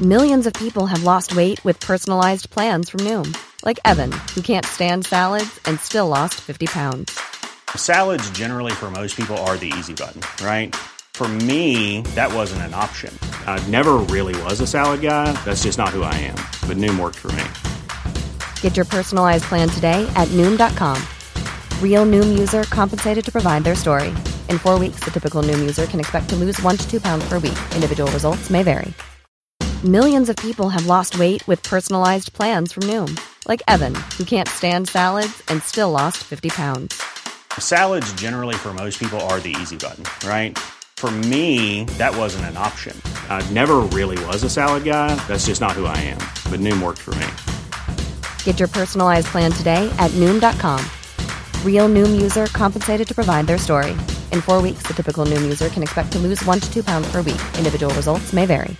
Millions of people have lost weight with personalized plans from Noom. Like Evan, who can't stand salads and still lost 50 pounds. Salads generally for most people are the easy button, right? For me, that wasn't an option. I never really was a salad guy. That's just not who I am. But Noom worked for me. Get your personalized plan today at Noom.com. Real Noom user compensated to provide their story. In 4 weeks, the typical Noom user can expect to lose 1 to 2 pounds per week. Individual results may vary. Millions of people have lost weight with personalized plans from Noom. Like Evan, who can't stand salads and still lost 50 pounds. Salads generally for most people are the easy button, right? For me, that wasn't an option. I never really was a salad guy. That's just not who I am. But Noom worked for me. Get your personalized plan today at Noom.com. Real Noom user compensated to provide their story. In 4 weeks, the typical Noom user can expect to lose 1 to 2 pounds per week. Individual results may vary.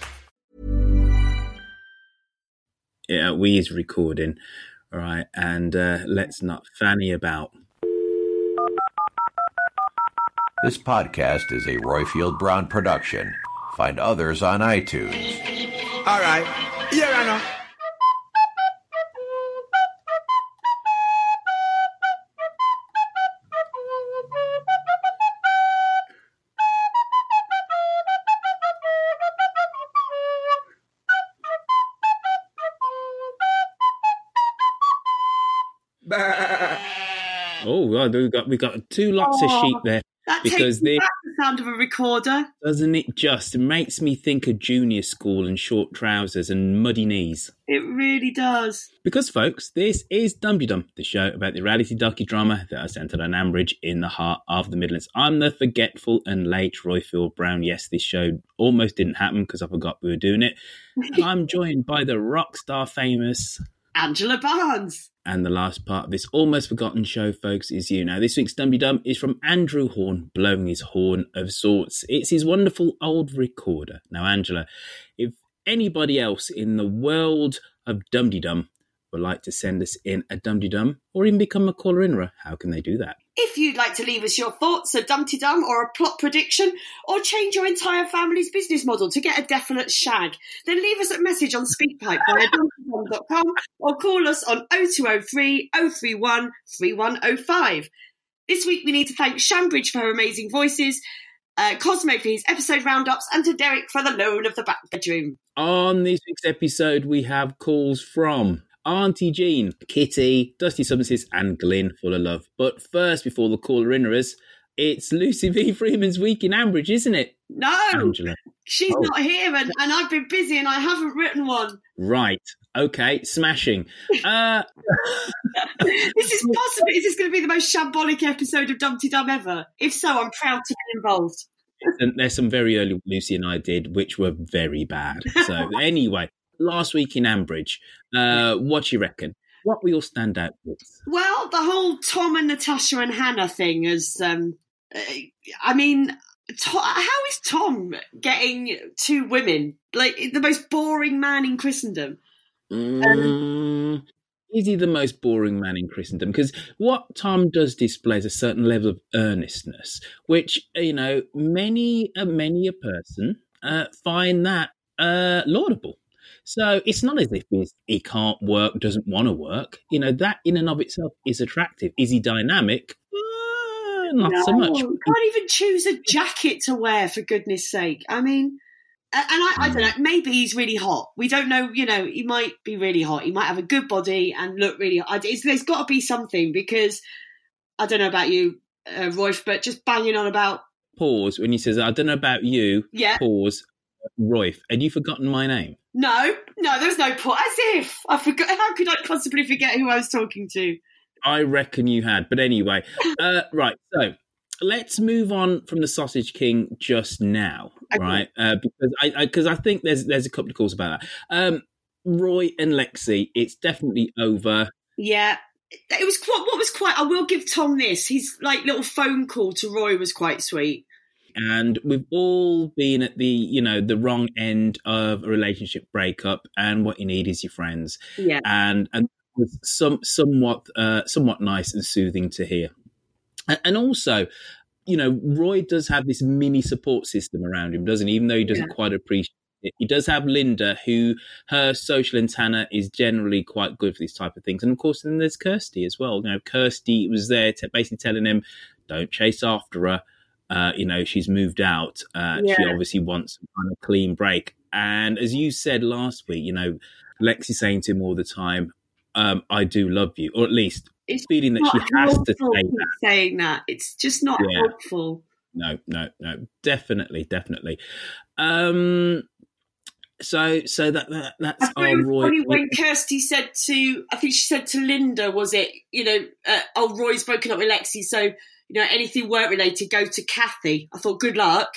Yeah, we is recording. All right, and let's not fanny about. This podcast is a Royfield Brown production. Find others on iTunes. All right. Yeah, I know. Oh, well, we got two lots of sheep there. That because takes me back the sound of a recorder. Doesn't it just? It makes me think of junior school and short trousers and muddy knees. It really does. Because, folks, this is Dum-Dum, the show about the reality docudrama that are centred on Ambridge in the heart of the Midlands. I'm the forgetful and late Royfield Brown. Yes, this show almost didn't happen because I forgot we were doing it. And I'm joined by the rock star famous Angela Barnes. And the last part of this almost forgotten show, folks, is you. Now, this week's Dum-Dum is from Andrew Horn, blowing his horn of sorts. It's his wonderful old recorder. Now, Angela, if anybody else in the world of Dum-Dum would like to send us in a Dum-Dum or even become a caller-innerer, how can they do that? If you'd like to leave us your thoughts, a Dum-Dum or a plot prediction, or change your entire family's business model to get a definite shag, then leave us a message on SpeakPipe via dumdum.com or call us on 0203 031 3105. This week we need to thank Shambridge for her amazing voices, Cosmo for his episode roundups, and to Derek for the loan of the back bedroom. On this week's episode, we have calls from Auntie Jean, Kitty, Dusty Substances, and Glyn full of love. But first, before the caller-innerers, it's Lucy V. Freeman's Week in Ambridge, isn't it? No, Angela. She's not here, and I've been busy and I haven't written one. Right. Okay, smashing. This is possibly, is this going to be the most shambolic episode of Dum-Dum ever? If so, I'm proud to be involved. And there's some very early Lucy and I did, which were very bad. So anyway, last week in Ambridge, what do you reckon? What will stand out with? Well, the whole Tom and Natasha and Hannah thing is, how is Tom getting two women? Like, the most boring man in Christendom. Is he the most boring man in Christendom? Because what Tom does display is a certain level of earnestness, which, many a person find that laudable. So it's not as if he can't work, doesn't want to work. That in and of itself is attractive. Is he dynamic? Not so much. Can't even choose a jacket to wear, for goodness sake. I mean, and I don't know, maybe he's really hot. We don't know, he might be really hot. He might have a good body and look really hot. There's got to be something, because I don't know about you, Royf, but just banging on about... Pause, when he says, I don't know about you, yeah. Pause, Royf, had you forgotten my name? No, there's no pause. As if I forgot. How could I possibly forget who I was talking to? I reckon you had. But anyway, right. So let's move on from the Sausage King just now, okay. Right? Because I think there's a couple of calls about that. Roy and Lexi, it's definitely over. Yeah. It was quite. I will give Tom this. His little phone call to Roy was quite sweet. And we've all been at the wrong end of a relationship breakup, and what you need is your friends. Yeah. And somewhat nice and soothing to hear. And also, Roy does have this mini support system around him, doesn't he? Even though he doesn't quite appreciate it. He does have Linda, who her social antenna is generally quite good for these type of things. And of course, then there's Kirsty as well. You know, Kirsty was there basically telling him, don't chase after her. She's moved out. She obviously wants some kind of clean break. And as you said last week, Lexi saying to him all the time, I do love you, or at least it's feeling that she has to say that. Saying that. It's just not helpful. No, definitely. So that's our Roy. Funny when Kirsty said to Linda, was it, Roy's broken up with Lexi, so, anything work related, go to Kathy. I thought, good luck.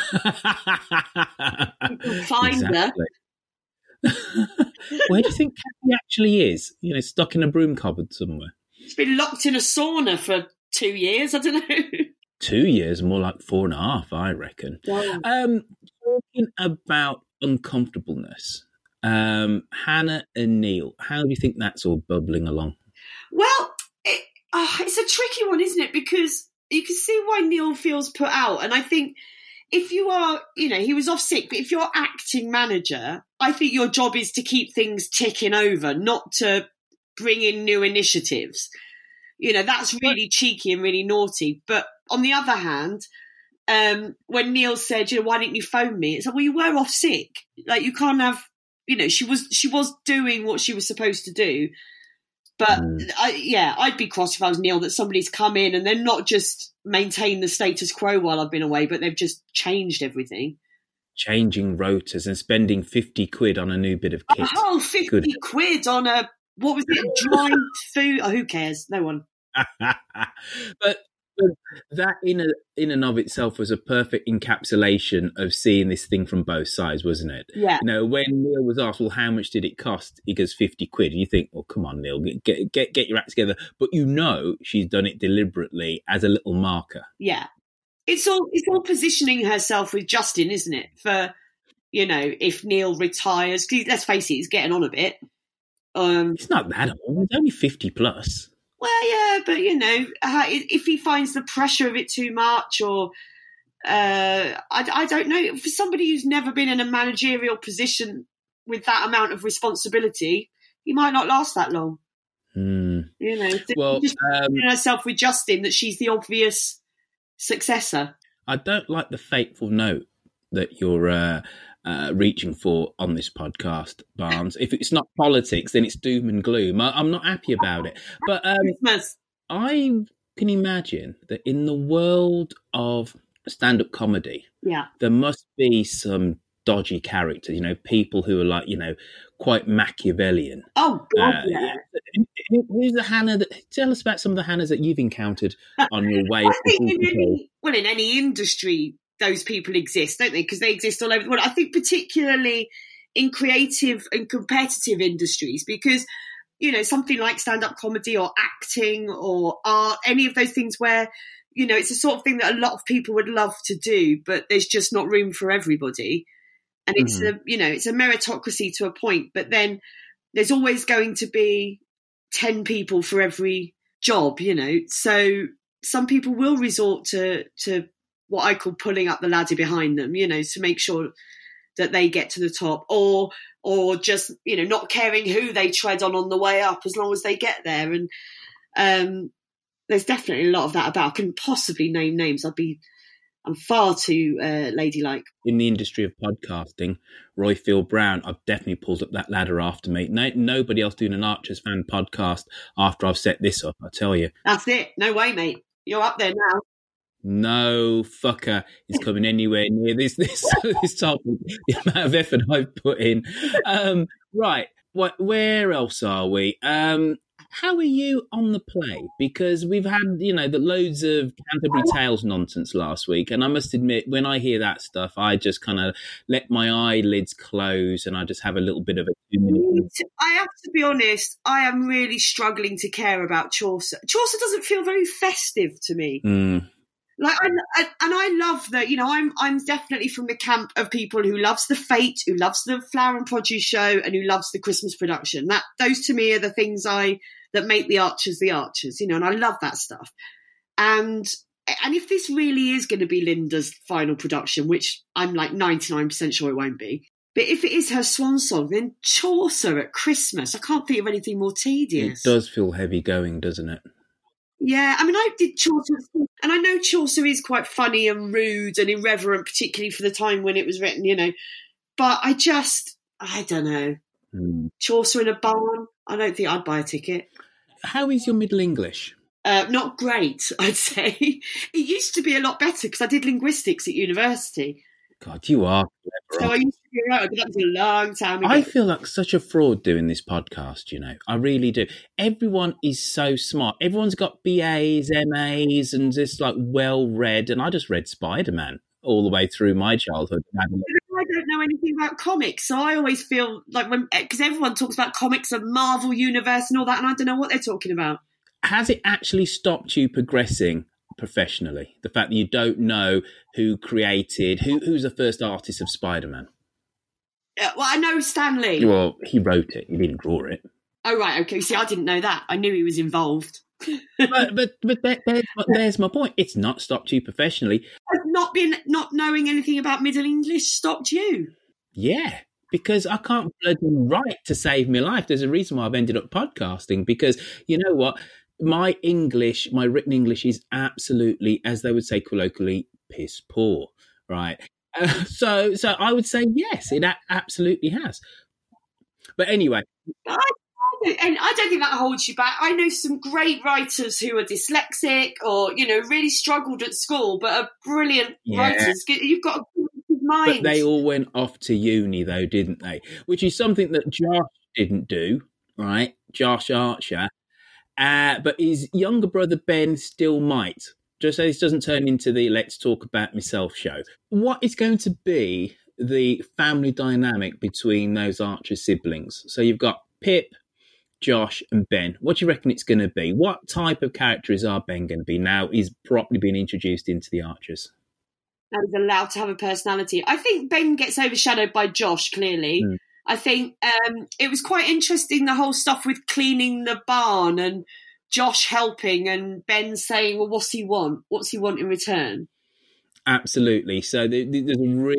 Find her. Where do you think Kathy actually is? Stuck in a broom cupboard somewhere. She's been locked in a sauna for 2 years. I don't know. 2 years, more like 4.5, I reckon. Yeah. Talking about uncomfortableness, Hannah and Neil, how do you think that's all bubbling along? Well, it's a tricky one, isn't it? Because you can see why Neil feels put out. And I think if you are, he was off sick, but if you're acting manager, I think your job is to keep things ticking over, not to bring in new initiatives. That's really cheeky and really naughty. But on the other hand, when Neil said, why didn't you phone me? It's like, well, you were off sick. Like, you can't have, she was doing what she was supposed to do. But I'd be cross if I was Neil that somebody's come in and they're not just maintain the status quo while I've been away, but they've just changed everything. Changing rotors and spending 50 quid on a new bit of kit. Oh, 50 quid on what was it, dried food? Oh, who cares? No one. But that in and of itself was a perfect encapsulation of seeing this thing from both sides, wasn't it? Yeah. When Neil was asked, well, how much did it cost? He goes, 50 quid. And you think, well, come on, Neil, get your act together. But she's done it deliberately as a little marker. Yeah. It's all positioning herself with Justin, isn't it? For, if Neil retires, 'cause let's face it, he's getting on a bit. It's not that old. He's only 50 plus. Well, yeah, but, if he finds the pressure of it too much or I don't know. For somebody who's never been in a managerial position with that amount of responsibility, he might not last that long. Just putting herself with Justin that she's the obvious successor. I don't like the fateful note that you're reaching for on this podcast, Barnes. If it's not politics, then it's doom and gloom. I'm not happy about it. But I can imagine that in the world of stand-up comedy, there must be some dodgy characters, people who are like, quite Machiavellian. Oh, God, yeah. Who's the Hannah? Tell us about some of the Hannahs that you've encountered on your way. I think in any industry, those people exist, don't they? Because they exist all over the world. I think particularly in creative and competitive industries, because, something like stand-up comedy or acting or art, any of those things where, it's the sort of thing that a lot of people would love to do, but there's just not room for everybody. And it's it's a meritocracy to a point, but then there's always going to be 10 people for every job, So some people will resort to what I call pulling up the ladder behind them, to make sure that they get to the top, or just, not caring who they tread on the way up as long as they get there. And there's definitely a lot of that about. I couldn't possibly name names. I'm far too ladylike. In the industry of podcasting, Roifield Brown, I've definitely pulled up that ladder after me. Nobody else doing an Archers fan podcast after I've set this up, I tell you. That's it. No way, mate. You're up there now. No fucker is coming anywhere near this topic. The amount of effort I've put in. Right. Where else are we? How are you on the play? Because we've had, the loads of Canterbury Tales nonsense last week. And I must admit, when I hear that stuff, I just kind of let my eyelids close and I just have a little bit of a 2 minute. I have to be honest, I am really struggling to care about Chaucer. Chaucer doesn't feel very festive to me. I love that, I'm definitely from the camp of people who loves the Fate, who loves the Flower and Produce show, and who loves the Christmas production. Those to me are the things that make the Archers, and I love that stuff. And if this really is going to be Linda's final production, which I'm like 99% sure it won't be, But if it is her swan song, then Chaucer at Christmas. I can't think of anything more tedious. It does feel heavy going, doesn't it? Yeah, I mean, I did Chaucer, and I know Chaucer is quite funny and rude and irreverent, particularly for the time when it was written, you know. But I don't know. Chaucer in a barn, I don't think I'd buy a ticket. How is your Middle English? Not great, I'd say. It used to be a lot better because I did linguistics at university. God, you are clever. So I used to be right, but that was a long time ago. I feel like such a fraud doing this podcast, you know. I really do. Everyone is so smart. Everyone's got BAs, MAs, and just like well-read. And I just read Spider-Man all the way through my childhood. I don't know anything about comics, so I always feel like because everyone talks about comics and Marvel Universe and all that, and I don't know what they're talking about. Has it actually stopped you progressing professionally? The fact that you don't know who created, who's the first artist of Spider-Man? Well, I know Stan Lee. Well, he wrote it. He didn't draw it. Oh, right. Okay. See, I didn't know that. I knew he was involved. but there's my point. It's not stopped you professionally. Not knowing anything about Middle English stopped you. Yeah, because I can't bloody write to save my life. There's a reason why I've ended up podcasting, because you know what? My written English is absolutely, as they would say colloquially, piss poor, right? So I would say yes, it absolutely has. But anyway. And I don't think that holds you back. I know some great writers who are dyslexic or, you know, really struggled at school, but are brilliant writers. You've got a good mind. But they all went off to uni, though, didn't they? Which is something that Josh didn't do, right? Josh Archer. But his younger brother, Ben, still might. Just so this doesn't turn into the Let's Talk About Myself show. What is going to be the family dynamic between those Archer siblings? So you've got Pip, Josh and Ben. What do you reckon it's going to be? What type of character is our Ben going to be now he's properly been introduced into the Archers? Now he's allowed to have a personality. I think Ben gets overshadowed by Josh, clearly. I think it was quite interesting, the whole stuff with cleaning the barn and Josh helping and Ben saying, well, what's he want? What's he want in return? Absolutely. So there's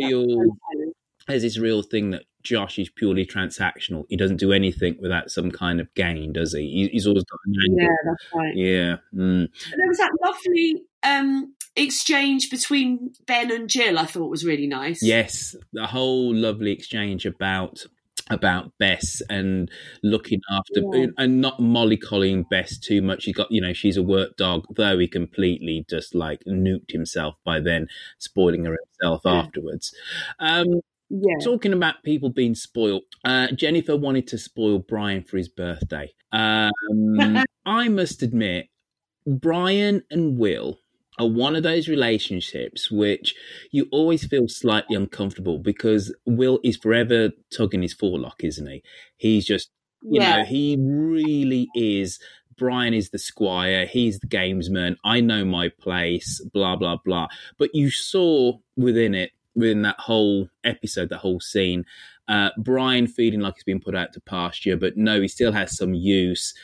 this real thing that Josh is purely transactional. He doesn't do anything without some kind of gain, does he? He's always got an angle. Yeah, that's right. Yeah. There was that lovely exchange between Ben and Jill, I thought was really nice. Yes, the whole lovely exchange about Bess and looking after and not mollycoddling Bess too much. He got, you know, she's a work dog, though he completely just like nuked himself by then, spoiling her himself afterwards. Talking about people being spoiled, Jennifer wanted to spoil Brian for his birthday. I must admit, Brian and Will are one of those relationships which you always feel slightly uncomfortable because Will is forever tugging his forelock, isn't he? He's just, you know, he really is. Brian is the squire. He's the gamesman. I know my place, blah, blah, blah. But you saw within that whole episode, that whole scene, Brian feeling like he's been put out to pasture, but no, he still has some use.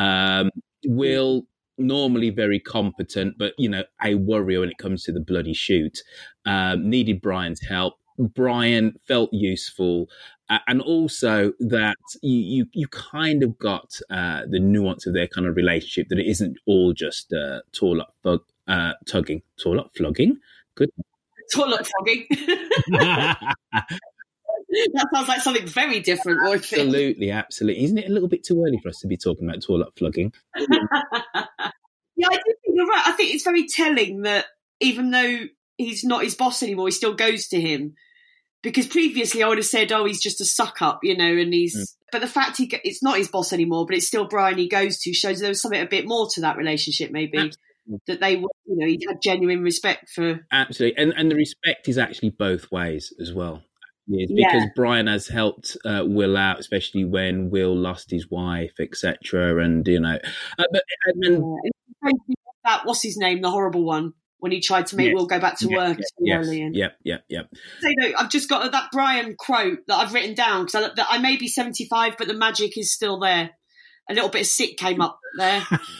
Will, normally very competent, but, you know, a worrier when it comes to the bloody shoot, needed Brian's help. Brian felt useful. And also that you kind of got the nuance of their kind of relationship, that it isn't all just flogging. Good. Toilet flogging. That sounds like something very different. Absolutely. Isn't it a little bit too early for us to be talking about toilet flogging? Yeah, I do think you're right. I think it's very telling that even though he's not his boss anymore, he still goes to him. Because previously I would have said, oh, he's just a suck-up, you know, and he's... But the fact it's not his boss anymore, but it's still Brian he goes to, shows there was something a bit more to that relationship, maybe. Absolutely. That they were, you know, he had genuine respect for... Absolutely. And the respect is actually both ways as well. Because Brian has helped Will out, especially when Will lost his wife, etc. And, you know... That, what's his name, the horrible one, when he tried to make Will go back to work too early. Yep. So, I've just got that Brian quote that I've written down, because I may be 75, but the magic is still there. A little bit of sick came up there.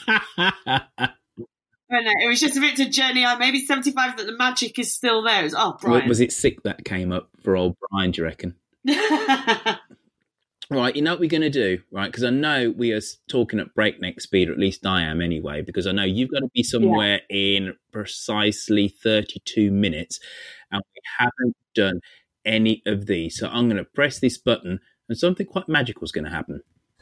It was just a bit of a journey. I may be 75, but the magic is still there. It was, Brian. Was it sick that came up for old Brian, do you reckon? Right, you know what we're going to do, right? Because I know we are talking at breakneck speed, or at least I am anyway, because I know you've got to be somewhere in precisely 32 minutes, and we haven't done any of these. So I'm going to press this button, and something quite magical is going to happen.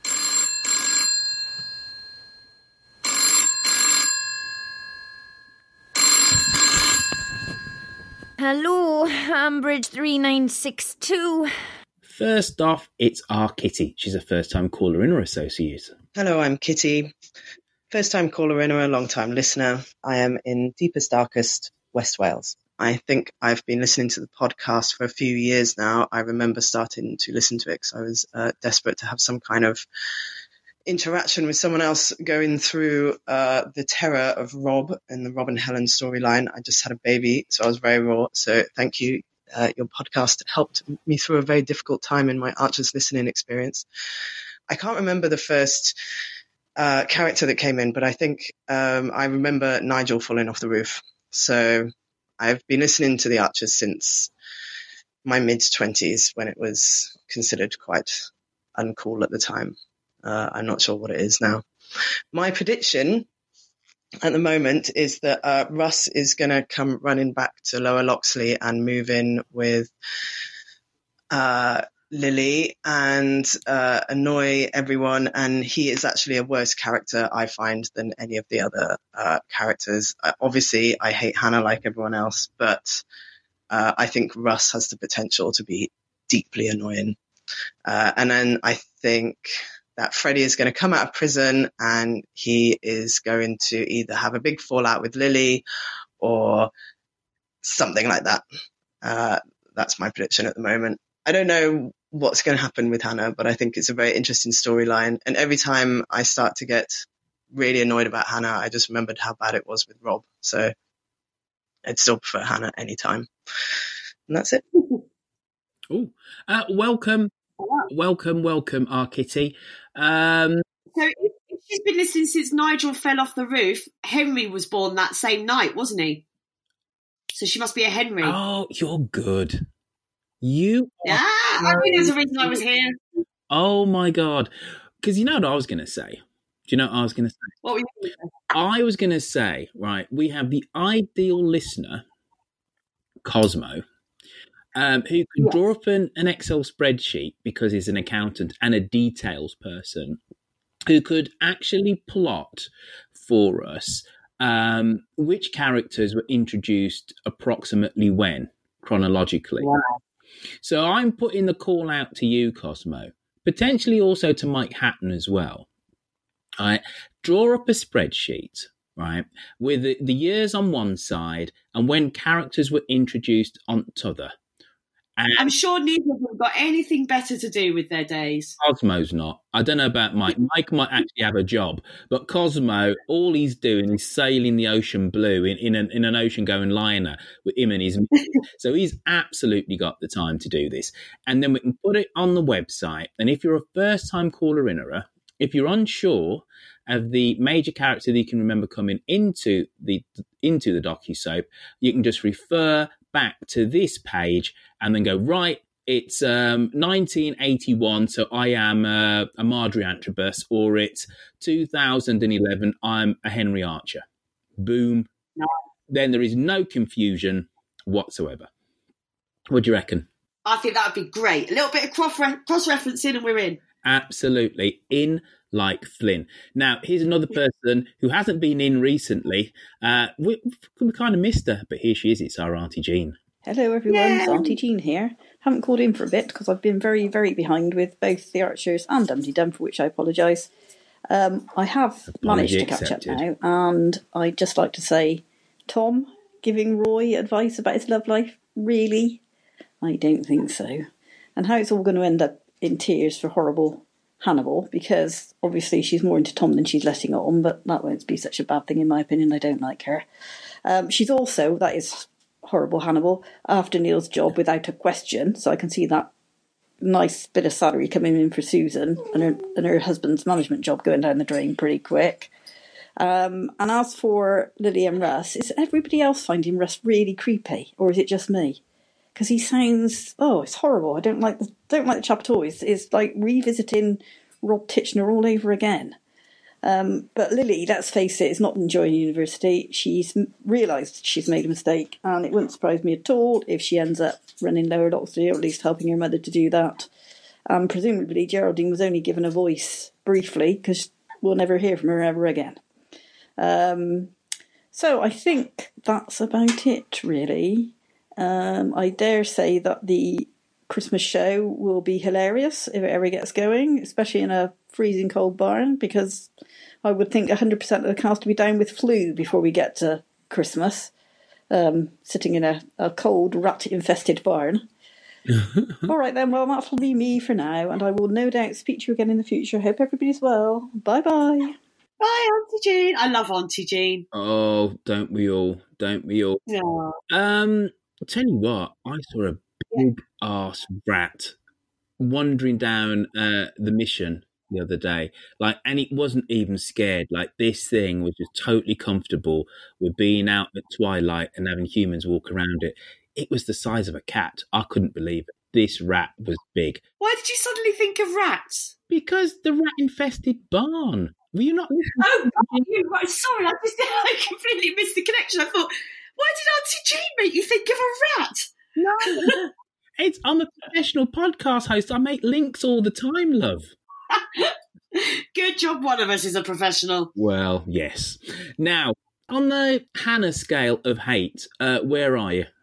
Hello, Ambridge 3962. First off, it's our Kitty. She's a first-time caller in our associate. Hello, I'm Kitty. First-time caller in or a long-time listener. I am in deepest, darkest West Wales. I think I've been listening to the podcast for a few years now. I remember starting to listen to it because I was desperate to have some kind of interaction with someone else going through the terror of Rob and the Rob and Helen storyline. I just had a baby, so I was very raw. So thank you. Your podcast helped me through a very difficult time in my Archers listening experience. I can't remember the first character that came in, but I think I remember Nigel falling off the roof. So I've been listening to the Archers since my mid-20s, when it was considered quite uncool at the time. I'm not sure what it is now. My prediction at the moment is that Russ is going to come running back to Lower Loxley and move in with Lily and annoy everyone. And he is actually a worse character, I find, than any of the other characters. Obviously, I hate Hannah like everyone else, but I think Russ has the potential to be deeply annoying. And then I think that Freddie is going to come out of prison and he is going to either have a big fallout with Lily or something like that. That's my prediction at the moment. I don't know what's going to happen with Hannah, but I think it's a very interesting storyline. And every time I start to get really annoyed about Hannah, I just remembered how bad it was with Rob. So I'd still prefer Hannah anytime. And that's it. Oh, welcome, our Kitty. So if she's been listening since Nigel fell off the roof, Henry was born that same night, wasn't he? So she must be a Henry. Oh, you're good. You I think there's a reason I was here. Oh my God. Because you know what I was going to say? Do you know what I was going to say? What were you going to say? I was going to say, right, we have the ideal listener, Cosmo, who can draw up an Excel spreadsheet because he's an accountant and a details person, who could actually plot for us which characters were introduced approximately when, chronologically. Wow. So I'm putting the call out to you, Cosmo, potentially also to Mike Hatton as well. Right, draw up a spreadsheet, right, with the years on one side and when characters were introduced on the other. And I'm sure neither of them got anything better to do with their days. Cosmo's not. I don't know about Mike. Mike might actually have a job, but Cosmo, all he's doing is sailing the ocean blue in an ocean-going liner with him and his missus. So he's absolutely got the time to do this. And then we can put it on the website. And if you're a first-time caller innerer, if you're unsure of the major character that you can remember coming into the docusoap, you can just refer back to this page and then go, right, it's 1981, so I am a Marjorie Antrobus, or it's 2011, I'm a Henry Archer. Boom. No. Then there is no confusion whatsoever. What do you reckon? I think that would be great. A little bit of cross-referencing and we're in. Absolutely. In like Flynn. Now, here's another person who hasn't been in recently. We kind of missed her, but here she is. It's our Auntie Jean. Hello, everyone. Yay. It's Auntie Jean here. Haven't called in for a bit because I've been very, very behind with both the Archers and Dumpty Dum, for which I apologise. I have managed to catch up now, and I'd just like to say, Tom giving Roy advice about his love life, really? I don't think so. And how it's all going to end up in tears for horrible Hannibal, because obviously she's more into Tom than she's letting on, but that won't be such a bad thing in my opinion. I don't like her. She's also, that is horrible Hannibal, after Neil's job without a question, so I can see that nice bit of salary coming in for Susan and her husband's management job going down the drain pretty quick. And as for Lily and Russ, is everybody else finding Russ really creepy, or is it just me? because he sounds, it's horrible. I don't like the chap at all. It's like revisiting Rob Titchener all over again. But Lily, let's face it, is not enjoying university. She's realised she's made a mistake, and it wouldn't surprise me at all if she ends up running Lower Loxley, or at least helping her mother to do that. Presumably Geraldine was only given a voice briefly, because we'll never hear from her ever again. So I think that's about it, really. I dare say that the Christmas show will be hilarious if it ever gets going, especially in a freezing cold barn, because I would think 100% of the cast will be down with flu before we get to Christmas, sitting in a cold, rat-infested barn. All right then, well, that'll be me for now, and I will no doubt speak to you again in the future. Hope everybody's well. Bye-bye. Bye, Auntie Jean. I love Auntie Jean. Oh, don't we all? Yeah. Tell you what, I saw a big ass rat wandering down the Mission the other day, and it wasn't even scared. This thing was just totally comfortable with being out at twilight and having humans walk around it. It was the size of a cat. I couldn't believe it. This rat was big. Why did you suddenly think of rats? Because the rat-infested barn. Were you not listening? Oh, right, sorry, I completely missed the connection. I thought, why did Auntie Jean make you think of a rat? No, I'm a professional podcast host. I make links all the time, love. Good job, one of us is a professional. Well, yes. Now, on the Hannah scale of hate, where are you?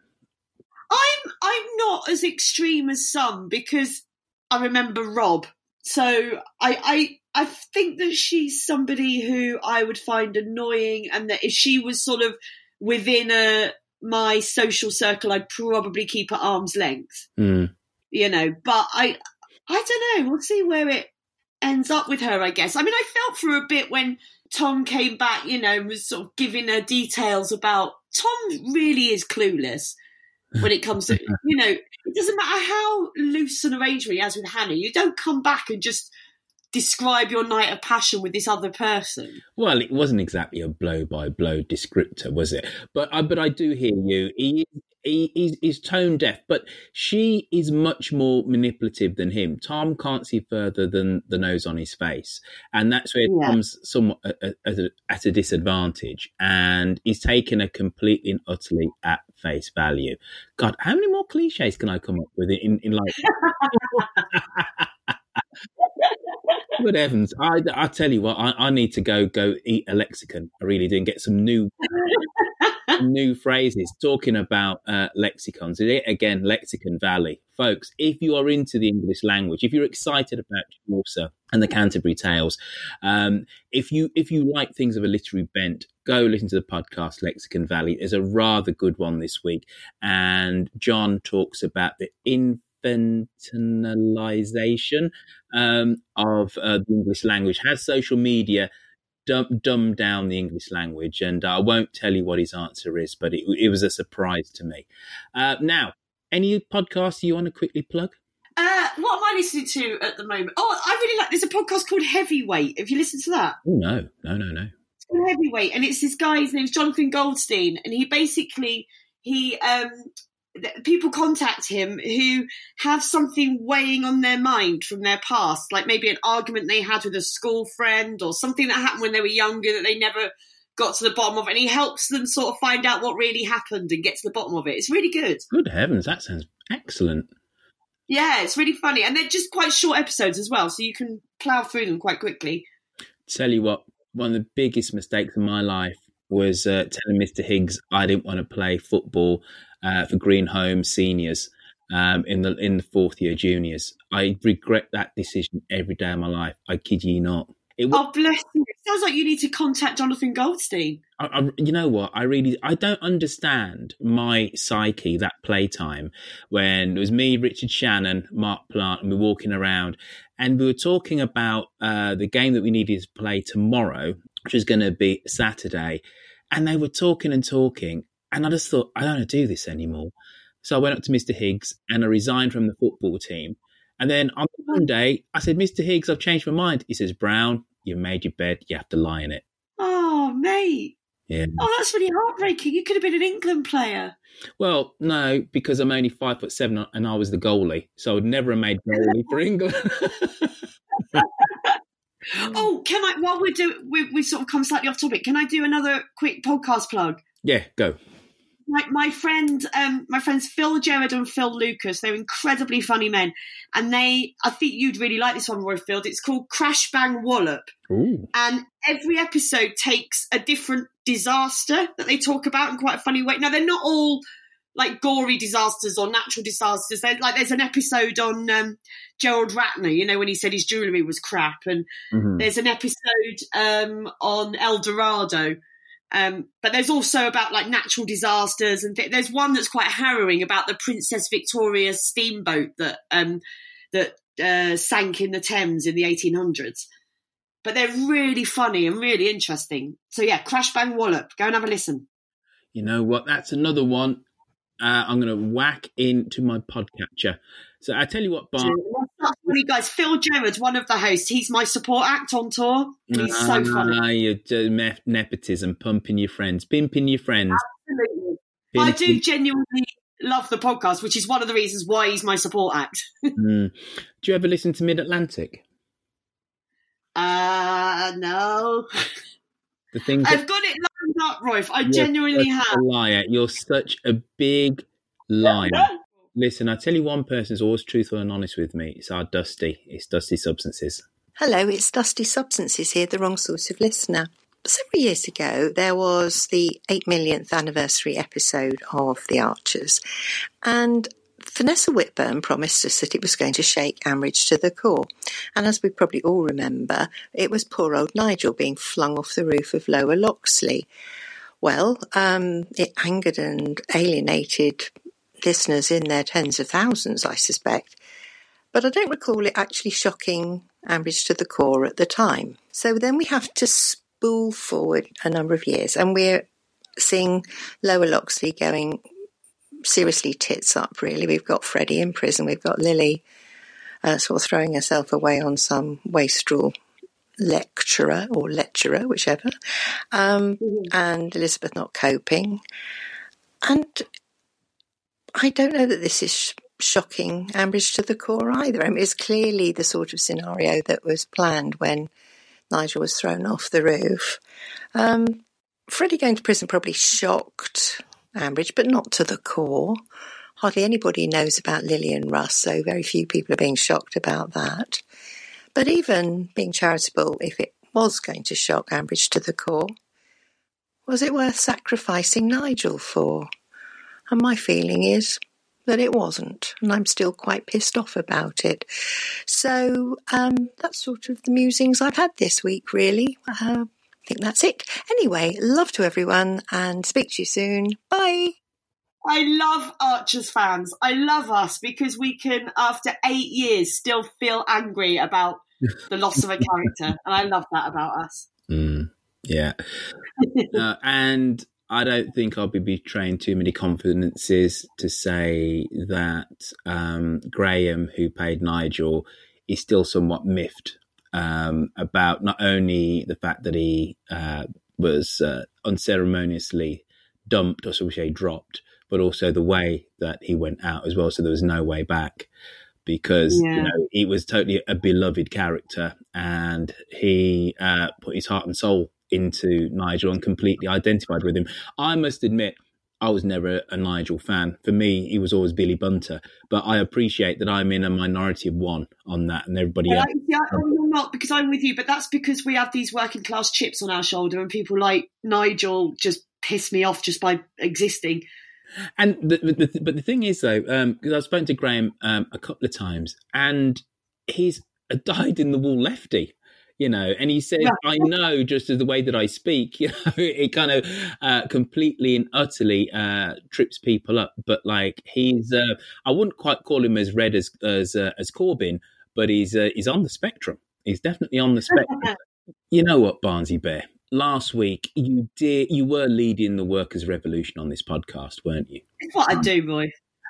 I'm not as extreme as some, because I remember Rob. So I think that she's somebody who I would find annoying, and that if she was sort of within my social circle, I'd probably keep at arm's length. Mm. But I don't know. We'll see where it ends up with her, I guess. I mean, I felt for a bit when Tom came back, and was sort of giving her details about... Tom really is clueless when it comes to, it doesn't matter how loose an arrangement he has with Hannah. You don't come back and just describe your night of passion with this other person. Well, it wasn't exactly a blow-by-blow descriptor, was it? But I do hear you. He's tone deaf, but she is much more manipulative than him. Tom can't see further than the nose on his face, and that's where it comes somewhat at a disadvantage. And he's taken her completely and utterly at face value. God, how many more cliches can I come up with in like? Good heavens! I tell you what, I need to go eat a lexicon. I really do, and get some new phrases. Talking about lexicons, again, Lexicon Valley, folks. If you are into the English language, if you're excited about Chaucer and the Canterbury Tales, if you like things of a literary bent, go listen to the podcast Lexicon Valley. There's a rather good one this week, and John talks about the infantilization of the English language. Has social media dumb down the English language? And I won't tell you what his answer is, but it was a surprise to me. Now, any podcasts you want to quickly plug? What am I listening to at the moment? Oh, I really like, there's a podcast called Heavyweight. Have you listened to that? Oh, no. It's called Heavyweight, and it's this guy, his name's Jonathan Goldstein, and he basically, people contact him who have something weighing on their mind from their past, like maybe an argument they had with a school friend or something that happened when they were younger that they never got to the bottom of, and he helps them sort of find out what really happened and get to the bottom of it. It's really good. Good heavens, that sounds excellent. Yeah, it's really funny, and they're just quite short episodes as well, so you can plough through them quite quickly. Tell you what, one of the biggest mistakes in my life was telling Mr. Higgs I didn't want to play football for Greenholme seniors in the fourth year juniors. I regret that decision every day of my life. I kid you not. Oh, bless you. It sounds like you need to contact Jonathan Goldstein. You know what? I don't understand my psyche that playtime when it was me, Richard Shannon, Mark Plant, and we were walking around and we were talking about the game that we needed to play tomorrow, which was going to be Saturday. And they were talking and talking. And I just thought, I don't want to do this anymore. So I went up to Mr. Higgs and I resigned from the football team. And then on Monday, I said, Mr. Higgs, I've changed my mind. He says, Brown, you've made your bed. You have to lie in it. Oh, mate. Yeah. Oh, that's really heartbreaking. You could have been an England player. Well, no, because I'm only 5'7" and I was the goalie, so I would never have made goalie for England. Oh, can I? While we've sort of come slightly off topic. Can I do another quick podcast plug? Yeah, go. My friends Phil Gerard and Phil Lucas, they're incredibly funny men, and I think you'd really like this one, Roifield. It's called Crash Bang Wallop. Ooh. And every episode takes a different disaster that they talk about in quite a funny way. Now, they're not all like gory disasters or natural disasters. There's an episode on Gerald Ratner, when he said his jewellery was crap, and there's an episode on El Dorado. But there's also about like natural disasters, and there's one that's quite harrowing about the Princess Victoria steamboat that sank in the Thames in the 1800s. But they're really funny and really interesting. So yeah, Crash Bang Wallop. Go and have a listen. You know what? That's another one. I'm going to whack into my podcatcher. So I tell you what, Bart. That's funny, guys. Phil Gerard, one of the hosts, he's my support act on tour. He's so funny. You do nepotism, pumping your friends, pimping your friends. Absolutely. I do genuinely love the podcast, which is one of the reasons why he's my support act. Do you ever listen to Mid-Atlantic? No. The things I've got it lined up, Roif. I genuinely have. A liar. You're such a big liar. Listen, I tell you, one person is always truthful and honest with me. It's our Dusty. It's Dusty Substances. Hello, it's Dusty Substances here, the wrong sort of listener. Several years ago, there was the 8 millionth anniversary episode of The Archers, and Vanessa Whitburn promised us that it was going to shake Ambridge to the core. And as we probably all remember, it was poor old Nigel being flung off the roof of Lower Loxley. Well, it angered and alienated listeners in their tens of thousands, I suspect. But I don't recall it actually shocking Ambridge to the core at the time. So then we have to spool forward a number of years, and we're seeing Lower Loxley going seriously tits up, really. We've got Freddie in prison. We've got Lily sort of throwing herself away on some wastrel lecturer, whichever, and Elizabeth not coping. And I don't know that this is shocking Ambridge to the core either. I mean, it's clearly the sort of scenario that was planned when Nigel was thrown off the roof. Freddie going to prison probably shocked Ambridge, but not to the core. Hardly anybody knows about Lily and Russ, so very few people are being shocked about that. But even being charitable, if it was going to shock Ambridge to the core, was it worth sacrificing Nigel for? And my feeling is that it wasn't, and I'm still quite pissed off about it. So that's sort of the musings I've had this week, really. I think that's it. Anyway, love to everyone, and speak to you soon. Bye. I love Archers fans. I love us because we can, after 8 years, still feel angry about the loss of a character, and I love that about us. Yeah. And I don't think I'll be betraying too many confidences to say that Graham, who played Nigel, is still somewhat miffed about not only the fact that he was unceremoniously dumped, or shall we say dropped, but also the way that he went out as well. So there was no way back, because he was totally a beloved character, and he put his heart and soul into Nigel and completely identified with him. I must admit, I was never a Nigel fan. For me, he was always Billy Bunter. But I appreciate that I'm in a minority of one on that, and everybody else. I'm not, because I'm with you, but that's because we have these working class chips on our shoulder, and people like Nigel just piss me off just by existing. And but the thing is, though, because I've spoken to Graham a couple of times, and he's a dyed-in-the-wool lefty. And he says, I know, just as the way that I speak, it kind of completely and utterly trips people up. But like he's, I wouldn't quite call him as red as Corbyn, but he's on the spectrum. He's definitely on the spectrum. You know what, Barnsley Bear? Last week you were leading the workers' revolution on this podcast, weren't you? It's what I do, boy.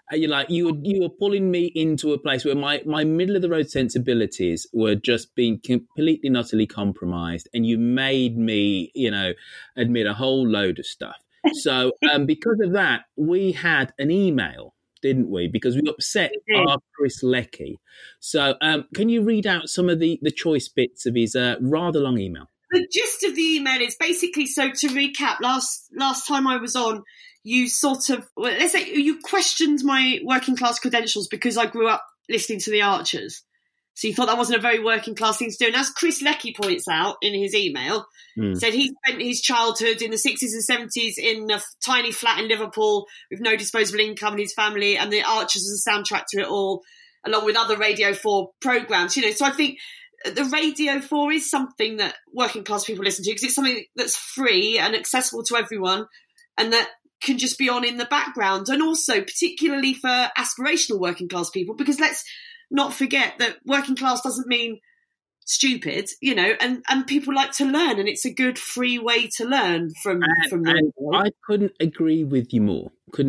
You were pulling me into a place where my middle of the road sensibilities were just being completely and utterly compromised, and you made me, admit a whole load of stuff. So because of that, we had an email, didn't we? Because we upset our Chris Leckie. So can you read out some of the choice bits of his rather long email? The gist of the email is basically, so to recap, last time I was on, you sort of, let's say you questioned my working class credentials because I grew up listening to the Archers. So you thought that wasn't a very working class thing to do. And as Chris Leckie points out in his email, said he spent his childhood in the 60s and 70s in a tiny flat in Liverpool with no disposable income in his family, and the Archers was a soundtrack to it all, along with other Radio 4 programmes. So I think the Radio 4 is something that working class people listen to because it's something that's free and accessible to everyone, and that can just be on in the background. And also particularly for aspirational working class people, because let's not forget that working class doesn't mean stupid, and people like to learn, and it's a good free way to learn from and I couldn't agree with you more.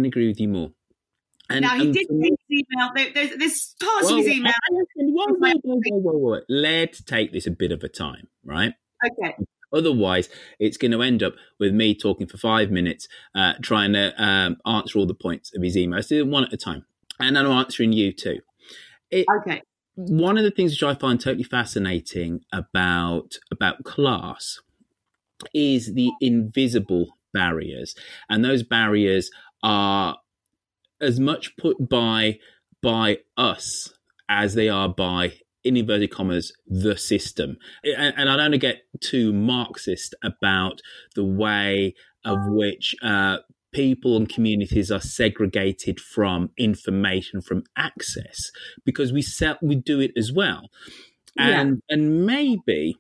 And, now, he did take his email. There's parts of his email. Whoa. Let's take this a bit of a time, right? Okay. Otherwise, it's going to end up with me talking for 5 minutes, trying to answer all the points of his email. So one at a time. And I'm answering you too. Okay. One of the things which I find totally fascinating about class is the invisible barriers. And those barriers are as much put by us as they are by, in inverted commas, the system. And I don't want to get too Marxist about the way of which people and communities are segregated from information, from access, because we do it as well. And maybe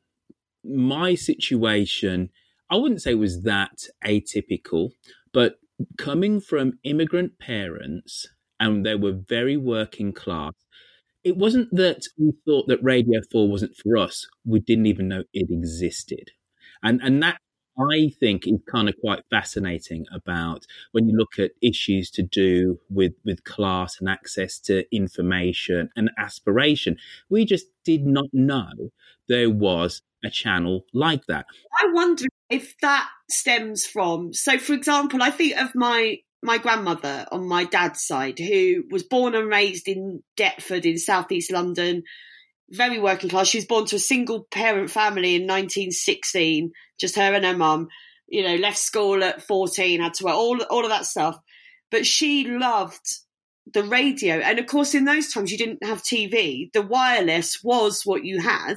my situation, I wouldn't say was that atypical, but coming from immigrant parents, and they were very working class, it wasn't that we thought that Radio 4 wasn't for us. We didn't even know it existed. And that, I think, is kind of quite fascinating about when you look at issues to do with class and access to information and aspiration. We just did not know there was a channel like that. I wonder if that stems from, so for example, I think of my grandmother on my dad's side, who was born and raised in Deptford in southeast London, very working class. She was born to a single parent family in 1916, just her and her mum, left school at 14, had to work, all of that stuff. But she loved the radio. And of course, in those times, you didn't have TV. The wireless was what you had.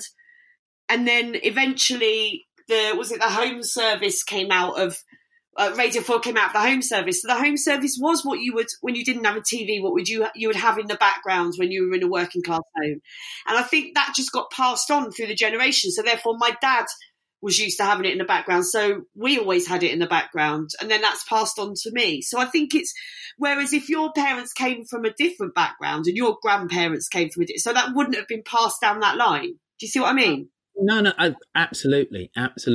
And then eventually the Home Service came out of, Radio 4 came out of the Home Service. So the Home Service was what you would, when you didn't have a TV, what would you would have in the background when you were in a working class home. And I think that just got passed on through the generations. So therefore my dad was used to having it in the background. So we always had it in the background. And then that's passed on to me. So I think it's, whereas if your parents came from a different background and your grandparents came from so that wouldn't have been passed down that line. Do you see what I mean? No, absolutely.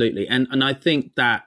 And I think that,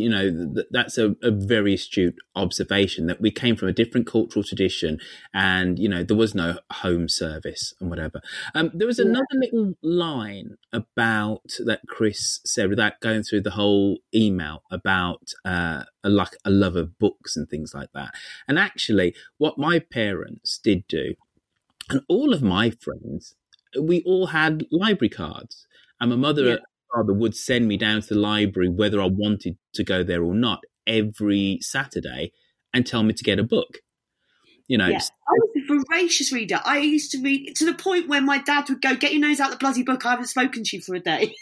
that's a very astute observation, that we came from a different cultural tradition, and, there was no Home Service and whatever. There was another little line about that Chris said, without going through the whole email, about a love of books and things like that. And actually, what my parents did do, and all of my friends, we all had library cards. And my mother father would send me down to the library, whether I wanted to go there or not, every Saturday, and tell me to get a book. I was a voracious reader. I used to read to the point where my dad would go, "Get your nose out the bloody book. I haven't spoken to you for a day."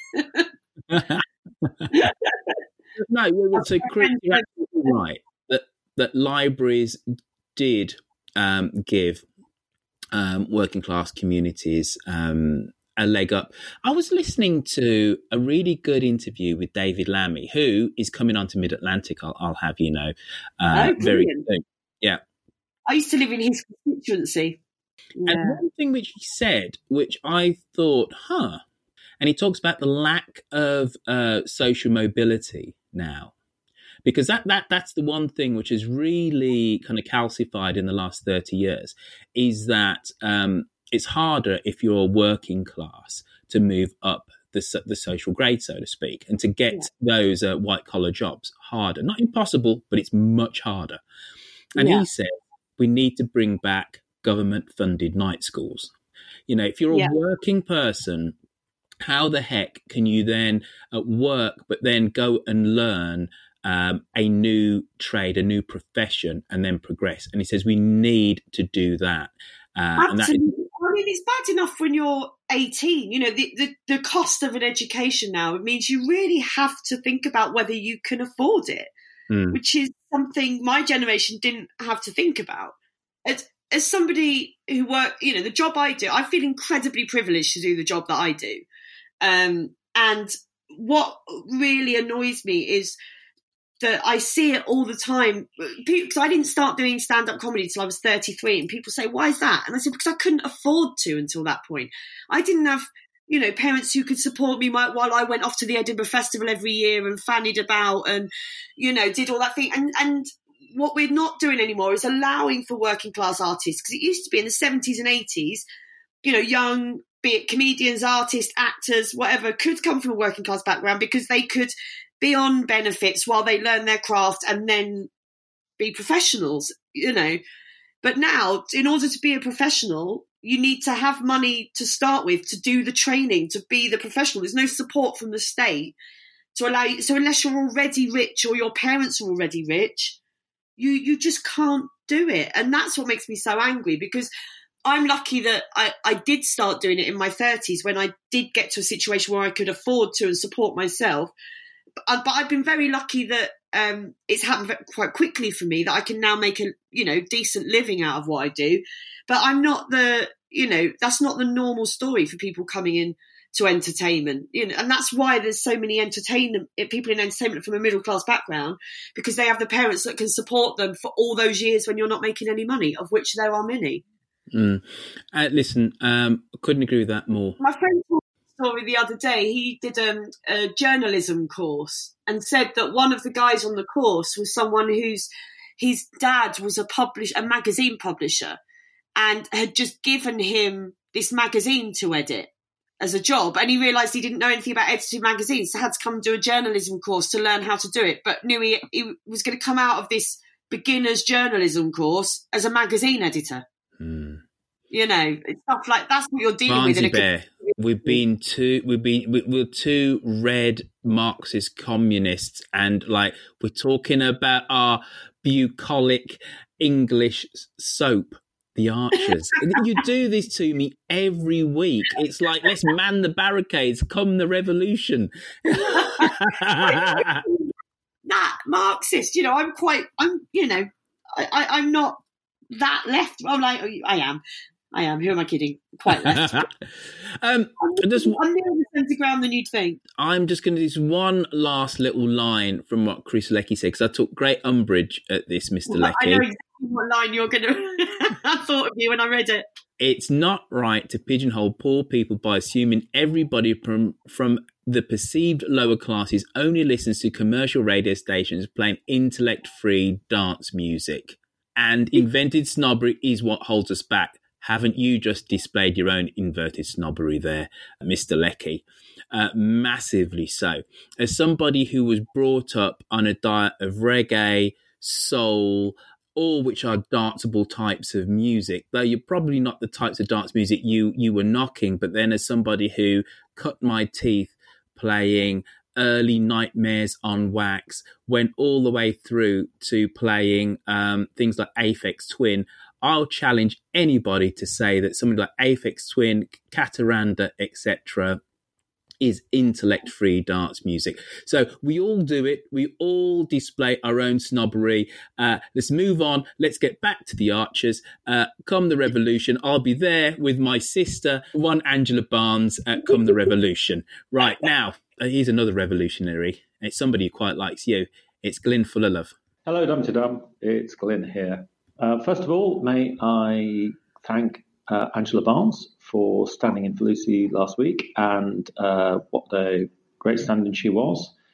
No, so Chris, you're absolutely right that libraries did give working class communities a leg up. I was listening to a really good interview with David Lammy, who is coming on to Mid-Atlantic, I'll have you know, very soon. Yeah. I used to live in his constituency. Yeah. And one thing which he said, which I thought, and he talks about the lack of social mobility now. because that's the one thing which is really kind of calcified in the last 30 years is that it's harder if you're working class to move up the social grade, so to speak, and to get those white collar jobs harder. Not impossible, but it's much harder. And he said we need to bring back government funded night schools. You know, if you're a working person, how the heck can you then work, but then go and learn a new trade, a new profession, and then progress? And he says we need to do that. Absolutely. I mean, it's bad enough when you're 18. You know, the cost of an education now, it means you really have to think about whether you can afford it, which is something my generation didn't have to think about. As somebody who worked, you know, the job I do, I feel incredibly privileged to do the job that I do. And what really annoys me is that I see it all the time, because I didn't start doing stand-up comedy until I was 33, and people say, why is that? And I said, because I couldn't afford to until that point. I didn't have, you know, parents who could support me while I went off to the Edinburgh Festival every year and fannied about and, you know, did all that thing. And what we're not doing anymore is allowing for working class artists, because it used to be in the 70s and 80s, you know, young, be it comedians, artists, actors, whatever, could come from a working class background because they could be on benefits while they learn their craft and then be professionals, you know. But now, in order to be a professional, you need to have money to start with to do the training, to be the professional. There's no support from the state to allow you. So unless you're already rich or your parents are already rich, you just can't do it. And that's what makes me so angry, because I'm lucky that I did start doing it in my 30s when I did get to a situation where I could afford to and support myself. But I've been very lucky that it's happened quite quickly for me, that I can now make a, you know, decent living out of what I do. But I'm not that's not the normal story for people coming in to entertainment, you know, and that's why there's so many people in entertainment from a middle class background, because they have the parents that can support them for all those years when you're not making any money, of which there are many. Listen, I couldn't agree with that more. My friend told me a story the other day. He did a journalism course and said that one of the guys on the course was someone his dad was a magazine publisher, and had just given him this magazine to edit as a job, and he realised he didn't know anything about editing magazines, so had to come do a journalism course to learn how to do it, but knew he was going to come out of this beginner's journalism course as a magazine editor. You know, it's stuff like that's what you're dealing with. Barnsley Bear. We're two red Marxist communists, and like we're talking about our bucolic English soap, The Archers. You do this to me every week. It's like, let's man the barricades, come the revolution. That Marxist, you know, I'm not that left. I'm like, I am. Who am I kidding? Quite left. I'm nearer the centre ground than you'd think. I'm just going to do this one last little line from what Chris Leckie said, because I took great umbrage at this, Mr. Leckie. I know exactly what line you're going to... I thought of you when I read it. It's not right to pigeonhole poor people by assuming everybody from the perceived lower classes only listens to commercial radio stations playing intellect-free dance music. And invented snobbery is what holds us back. Haven't you just displayed your own inverted snobbery there, Mr. Leckie? Massively so. As somebody who was brought up on a diet of reggae, soul, all which are danceable types of music, though you're probably not the types of dance music you were knocking, but then as somebody who cut my teeth playing early Nightmares on Wax, went all the way through to playing things like Aphex Twin, I'll challenge anybody to say that something like Aphex Twin, Cataranda, etc. is intellect-free dance music. So we all do it. We all display our own snobbery. Let's move on. Let's get back to the Archers. Come the revolution. I'll be there with my sister, one Angela Barnes, come the revolution. Right, now, here's another revolutionary. It's somebody who quite likes you. It's Glyn Full of Love. Hello, Dum-Ti-Dum. It's Glyn here. First of all, may I thank Angela Barnes for standing in for Lucy last week, and what a great stand-in she was.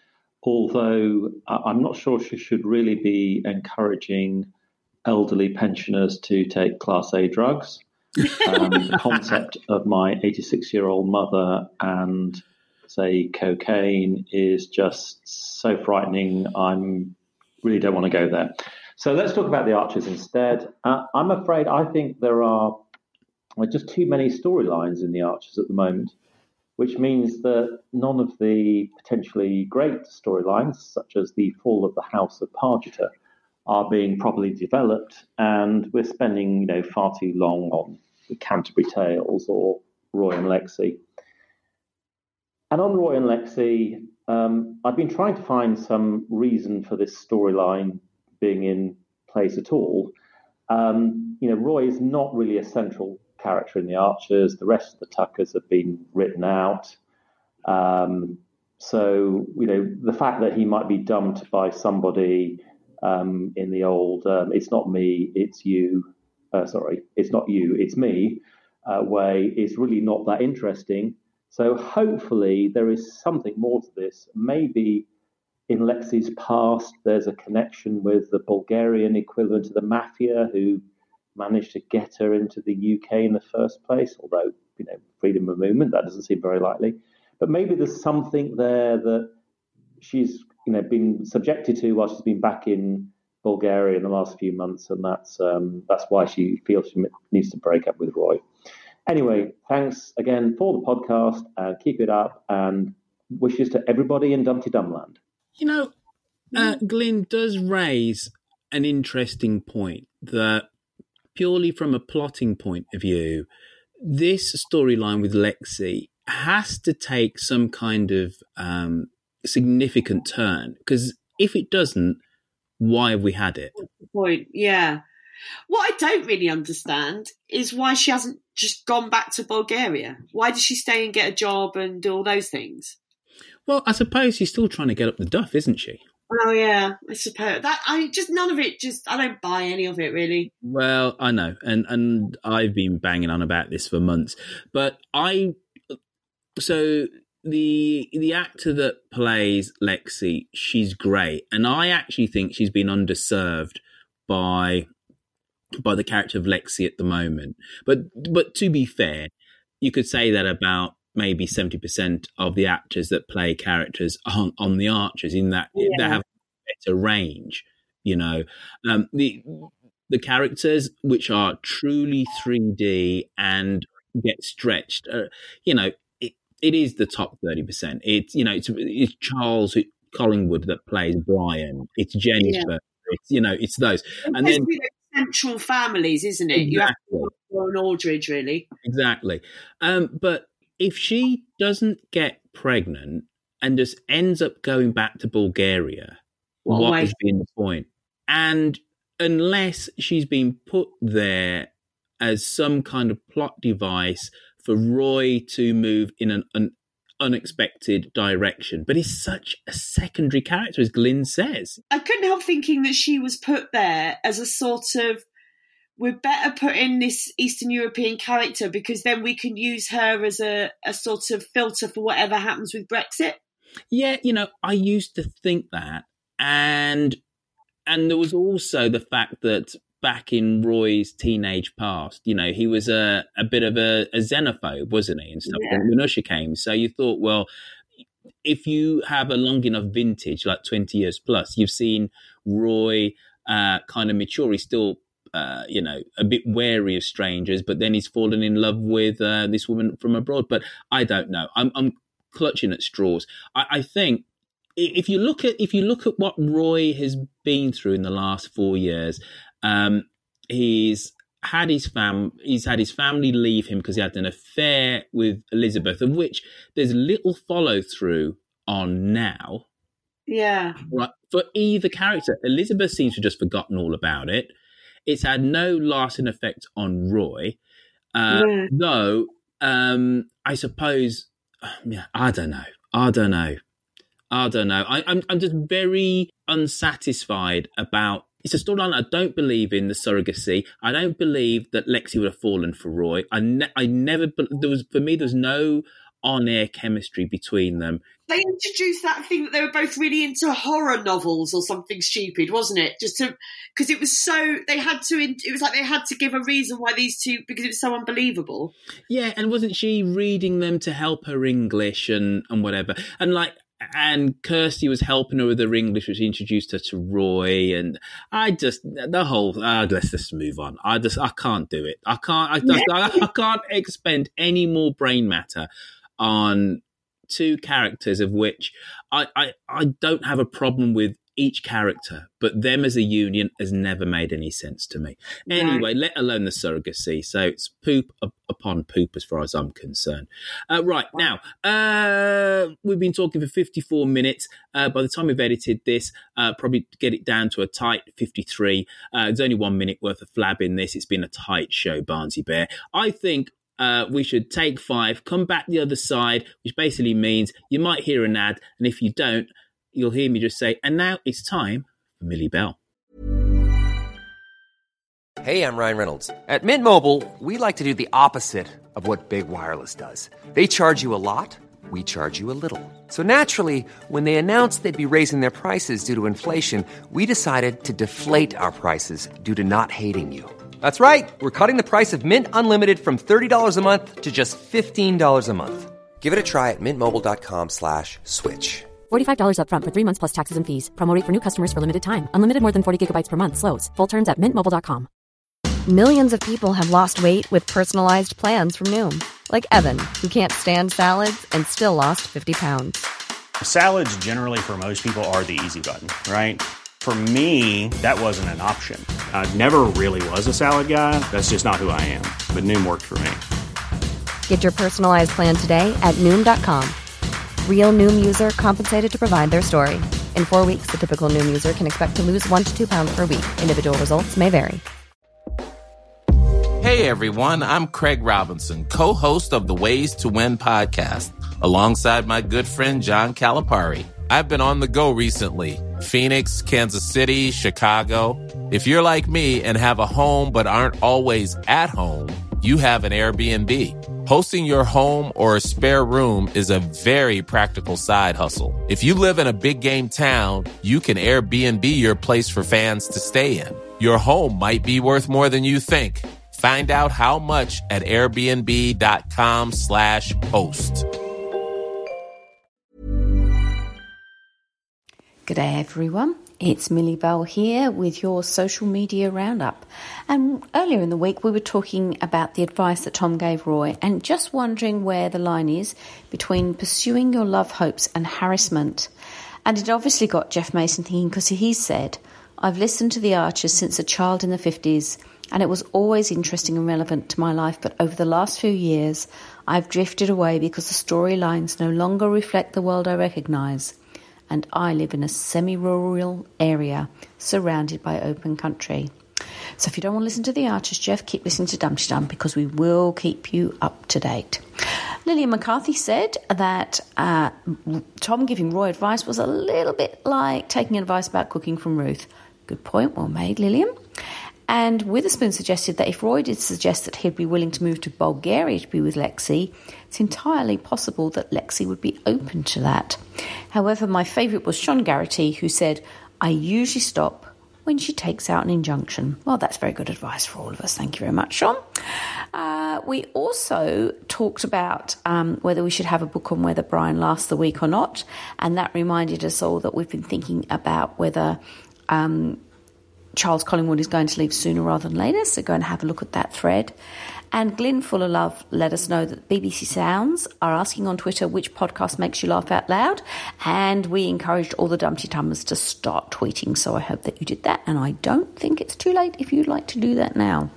although I'm not sure she should really be encouraging elderly pensioners to take Class A drugs. The concept of my 86-year-old mother and, say, cocaine is just so frightening. I really don't want to go there. So let's talk about the Archers instead. I'm afraid I think there are just too many storylines in the Archers at the moment, which means that none of the potentially great storylines, such as the fall of the House of Pargeter, are being properly developed, and we're spending far too long on the Canterbury Tales or Roy and Lexi. And on Roy and Lexi, I've been trying to find some reason for this storyline being in place at all. Roy is not really a central character in the Archers. The rest of the Tuckers have been written out. So the fact that he might be dumped by somebody in the old "it's not me, it's you," it's not you, it's me way is really not that interesting. So hopefully there is something more to this. Maybe in Lexi's past there's a connection with the Bulgarian equivalent of the mafia who managed to get her into the UK in the first place, although, freedom of movement, that doesn't seem very likely. But maybe there's something there that she's, been subjected to while she's been back in Bulgaria in the last few months, and that's why she feels she needs to break up with Roy. Anyway, thanks again for the podcast, and keep it up, and wishes to everybody in Dumpty Dumland. Glyn does raise an interesting point that, purely from a plotting point of view, this storyline with Lexi has to take some kind of significant turn, because if it doesn't, why have we had it? That's the point, yeah. What I don't really understand is why she hasn't just gone back to Bulgaria. Why does she stay and get a job and do all those things? Well, I suppose she's still trying to get up the duff, isn't she? Oh yeah, I suppose none of it. I don't buy any of it really. Well, I know, and I've been banging on about this for months, but the actor that plays Lexi, she's great, and I actually think she's been underserved by the character of Lexi at the moment. But to be fair, you could say that about maybe 70% of the actors that play characters on the Archers, in that they have better range. The characters which are truly 3D and get stretched, it is the top 30%. It's Charles Collingwood that plays Brian. It's Jennifer. It's those. And then central families, isn't it? Exactly. You have to go on Aldridge, really. Exactly. But if she doesn't get pregnant and just ends up going back to Bulgaria, what has been the point? And unless she's been put there as some kind of plot device for Roy to move in an unexpected direction. But he's such a secondary character, as Glyn says. I couldn't help thinking that she was put there as a sort of, we're better put in this Eastern European character because then we can use her as a sort of filter for whatever happens with Brexit. Yeah, I used to think that. And there was also the fact that back in Roy's teenage past, he was a bit of a xenophobe, wasn't he, and stuff when Usher came. So you thought, well, if you have a long enough vintage, like 20 years plus, you've seen Roy kind of mature. He's still, a bit wary of strangers, but then he's fallen in love with this woman from abroad. But I don't know. I'm clutching at straws. I think if you look at what Roy has been through in the last 4 years, he's had his family leave him because he had an affair with Elizabeth, of which there's little follow through on now. Yeah. Right. For either character, Elizabeth seems to have just forgotten all about it. It's had no lasting effect on Roy, though. I suppose. I don't know. I'm just very unsatisfied about. It's a storyline I don't believe in, the surrogacy. I don't believe that Lexi would have fallen for Roy. I never. There was no on-air chemistry between them. They introduced that thing that they were both really into horror novels or something stupid, wasn't it? Because it was so, it was like they had to give a reason why these two, because it was so unbelievable. Yeah, and wasn't she reading them to help her English and whatever? And Kirsty was helping her with her English, which introduced her to Roy. And let's just move on. I can't do it. I can't expend any more brain matter on two characters of which I don't have a problem with each character, but them as a union has never made any sense to me. Anyway, let alone the surrogacy. So it's poop upon poop as far as I'm concerned. Right, now, we've been talking for 54 minutes. By the time we've edited this, probably get it down to a tight 53. There's only 1 minute worth of flab in this. It's been a tight show, Barnsey Bear. I think we should take 5, come back the other side, which basically means you might hear an ad, and if you don't, you'll hear me just say, and now it's time for Millie Bell. Hey, I'm Ryan Reynolds. At Mint Mobile, we like to do the opposite of what Big Wireless does. They charge you a lot, we charge you a little. So naturally, when they announced they'd be raising their prices due to inflation, we decided to deflate our prices due to not hating you. That's right. We're cutting the price of Mint Unlimited from $30 a month to just $15 a month. Give it a try at mintmobile.com/switch. $45 up front for 3 months plus taxes and fees. Promo rate for new customers for limited time. Unlimited more than 40 gigabytes per month. Slows full terms at mintmobile.com. Millions of people have lost weight with personalized plans from Noom. Like Evan, who can't stand salads and still lost 50 pounds. Salads generally for most people are the easy button, right? For me, that wasn't an option. I never really was a salad guy. That's just not who I am. But Noom worked for me. Get your personalized plan today at Noom.com. Real Noom user compensated to provide their story. In 4 weeks, the typical Noom user can expect to lose 1 to 2 pounds per week. Individual results may vary. Hey everyone, I'm Craig Robinson, co-host of the Ways to Win podcast, alongside my good friend John Calipari. I've been on the go recently. Phoenix, Kansas City, Chicago. If you're like me and have a home but aren't always at home, you have an Airbnb. Hosting your home or a spare room is a very practical side hustle. If you live in a big game town, you can Airbnb your place for fans to stay in. Your home might be worth more than you think. Find out how much at airbnb.com/host. G'day everyone, it's Millie Bell here with your social media roundup. And earlier in the week we were talking about the advice that Tom gave Roy and just wondering where the line is between pursuing your love hopes and harassment. And it obviously got Jeff Mason thinking because he said, I've listened to the Archers since a child in the 50s and it was always interesting and relevant to my life, but over the last few years I've drifted away because the storylines no longer reflect the world I recognise. And I live in a semi-rural area surrounded by open country. So if you don't want to listen to the Archers, Jeff, keep listening to Dumpty Dum because we will keep you up to date. Lillian McCarthy said that Tom giving Roy advice was a little bit like taking advice about cooking from Ruth. Good point, well made, Lillian. And Witherspoon suggested that if Roy did suggest that he'd be willing to move to Bulgaria to be with Lexi, it's entirely possible that Lexi would be open to that. However, my favourite was Sean Garrity, who said, I usually stop when she takes out an injunction. Well, that's very good advice for all of us. Thank you very much, Sean. We also talked about whether we should have a book on whether Brian lasts the week or not, and that reminded us all that we've been thinking about whether Charles Collingwood is going to leave sooner rather than later, so go and have a look at that thread. And Glyn Full of Love let us know that BBC Sounds are asking on Twitter which podcast makes you laugh out loud, and we encouraged all the Dumpty Dummers to start tweeting, so I hope that you did that, and I don't think it's too late if you'd like to do that now.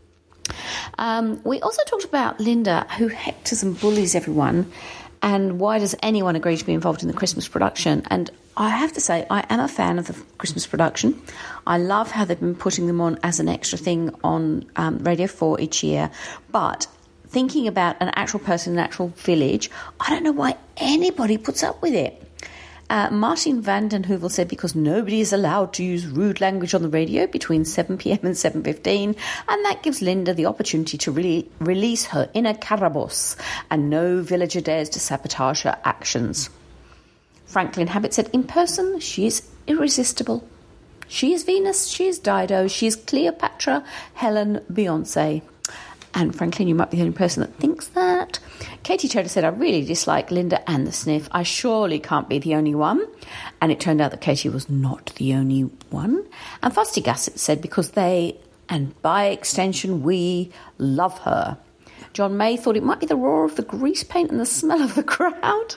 We also talked about Linda, who hectors and bullies everyone, and why does anyone agree to be involved in the Christmas production? And I have to say, I am a fan of the Christmas production. I love how they've been putting them on as an extra thing on Radio 4 each year. But thinking about an actual person in an actual village, I don't know why anybody puts up with it. Martin van den Heuvel said because nobody is allowed to use rude language on the radio between 7 p.m. and 7:15, and that gives Linda the opportunity to really release her inner Carabosse, and no villager dares to sabotage her actions. Franklin Habit said, in person, she is irresistible. She is Venus, she is Dido, she is Cleopatra, Helen, Beyonce. And Franklin, you might be the only person that thinks that. Katie Cheddar said, I really dislike Linda and the sniff. I surely can't be the only one. And it turned out that Katie was not the only one. And Fusty Gassett said, because they, and by extension we, love her. John May thought it might be the roar of the grease paint and the smell of the crowd.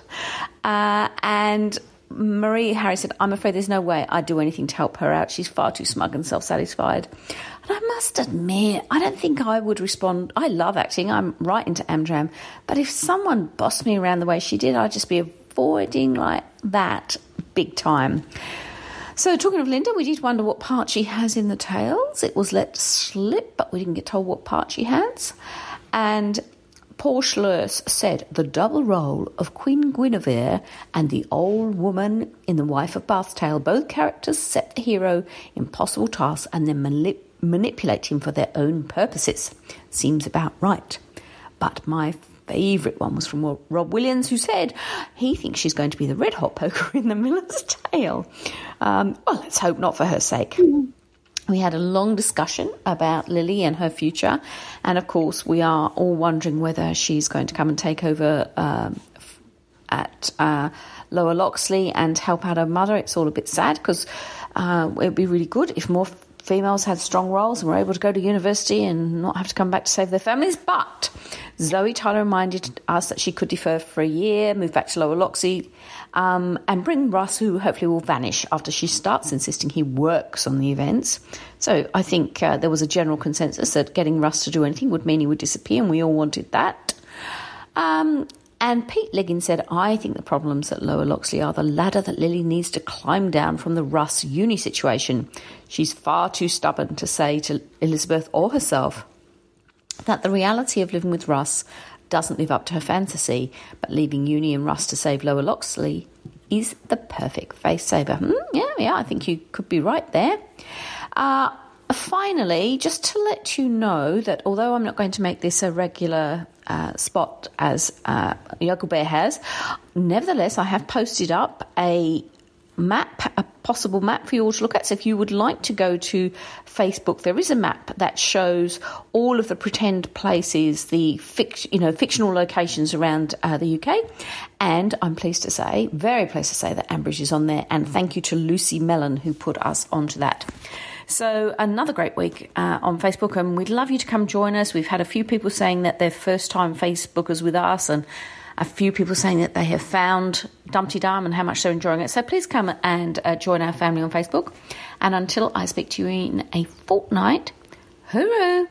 And Marie Harris said, I'm afraid there's no way I'd do anything to help her out. She's far too smug and self-satisfied. And I must admit, I don't think I would respond. I love acting. I'm right into Amdram. But if someone bossed me around the way she did, I'd just be avoiding like that big time. So talking of Linda, we did wonder what part she has in the tales. It was let slip, but we didn't get told what part she has. And Paul Schlers said the double role of Queen Guinevere and the old woman in The Wife of Bath's Tale, both characters set the hero impossible tasks and then manipulate him for their own purposes. Seems about right. But my favourite one was from Rob Williams, who said he thinks she's going to be the red hot poker in The Miller's Tale. Well, let's hope not for her sake. We had a long discussion about Lily and her future. And, of course, we are all wondering whether she's going to come and take over at Lower Loxley and help out her mother. It's all a bit sad because it would be really good if more females had strong roles and were able to go to university and not have to come back to save their families. But Zoe Tyler reminded us that she could defer for a year, move back to Lower Loxley, and bring Russ, who hopefully will vanish after she starts insisting he works on the events. So I think there was a general consensus that getting Russ to do anything would mean he would disappear, and we all wanted that. And Pete Liggins said, I think the problems at Lower Loxley are the ladder that Lily needs to climb down from the Russ uni situation. She's far too stubborn to say to Elizabeth or herself that the reality of living with Russ doesn't live up to her fantasy, but leaving uni and Russ to save Lower Loxley is the perfect face saver. Yeah, I think you could be right there. Finally, just to let you know that although I'm not going to make this a regular spot as Yokel Bear has, nevertheless, I have posted up a possible map for you all to look at. So if you would like to go to Facebook, there is a map that shows all of the pretend places, the fictional locations around the UK. And I'm pleased to say, very pleased to say, that Ambridge is on there. And thank you to Lucy Mellon who put us onto that. So another great week on Facebook, and we'd love you to come join us. We've had a few people saying that they're first-time Facebookers with us, and a few people saying that they have found Dumpty Dum and how much they're enjoying it. So please come and join our family on Facebook. And until I speak to you in a fortnight, hooroo!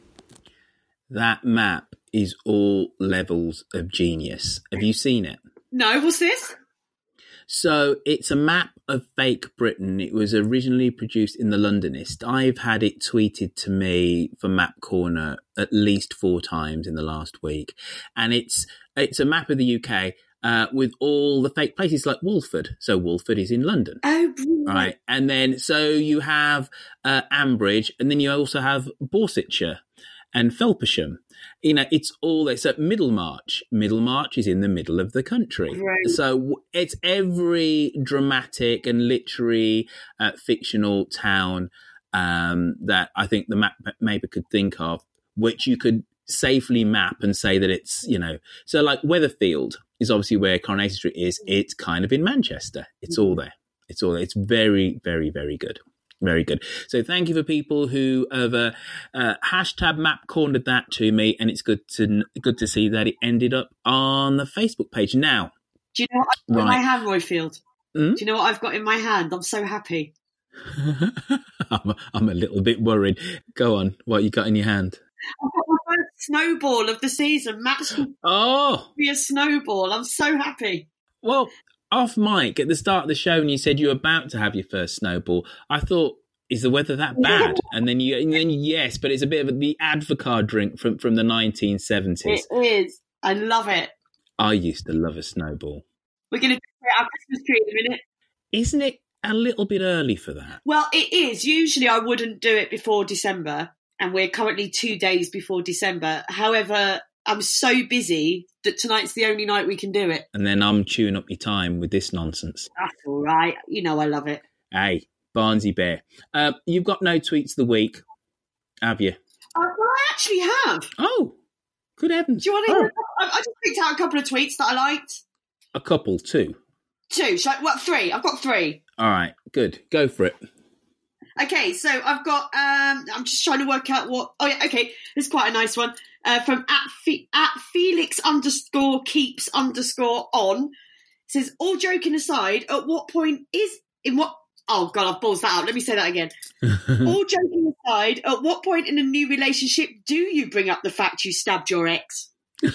That map is all levels of genius. Have you seen it? No, what's this? So it's a map of fake Britain. It was originally produced in the Londonist. I've had it tweeted to me for Map Corner at least 4 times in the last week. And it's a map of the UK with all the fake places like Walford. So Walford is in London. Oh, brilliant. Right. And then so you have Ambridge, and then you also have Borsetshire and Felpersham. You know, it's all there. So Middlemarch. Middlemarch is in the middle of the country. Right. So it's every dramatic and literary fictional town that I think the map maybe could think of, which you could safely map and say that it's, you know. So like Weatherfield is obviously where Coronation Street is. It's kind of in Manchester. It's all there. It's all there. It's very, very, very good. Very good. So thank you for people who have hashtag map cornered that to me, and it's good to see that it ended up on the Facebook page. Now, do you know what I've got in my hand, Royfield? Do you know what I've got in my hand? I'm so happy. I'm a little bit worried. Go on. What you got in your hand? I've got my first snowball of the season. Matt's be a snowball. I'm so happy. Well, off mic at the start of the show, when you said you were about to have your first snowball, I thought, is the weather that bad? And then yes, but it's a bit of the Advocaat drink from the 1970s. It is. I love it. I used to love a snowball. We're going to decorate our Christmas tree in a minute. Isn't it a little bit early for that? Well, it is. Usually I wouldn't do it before December, and we're currently 2 days before December. However, I'm so busy that tonight's the only night we can do it. And then I'm chewing up your time with this nonsense. That's all right. You know I love it. Hey, Barnsey Bear. You've got no tweets of the week, have you? Well, I actually have. Oh, good heavens. Do you want to hear? I just picked out a couple of tweets that I liked. A couple, two. Two. Three. I've got three. All right, good. Go for it. Okay, so I've got, I'm just trying to work out what, oh yeah, okay, this is quite a nice one, from at Felix_keeps_on. It says, all joking aside, at what point oh God, I've balls that out, let me say that again. All joking aside, at what point in a new relationship do you bring up the fact you stabbed your ex?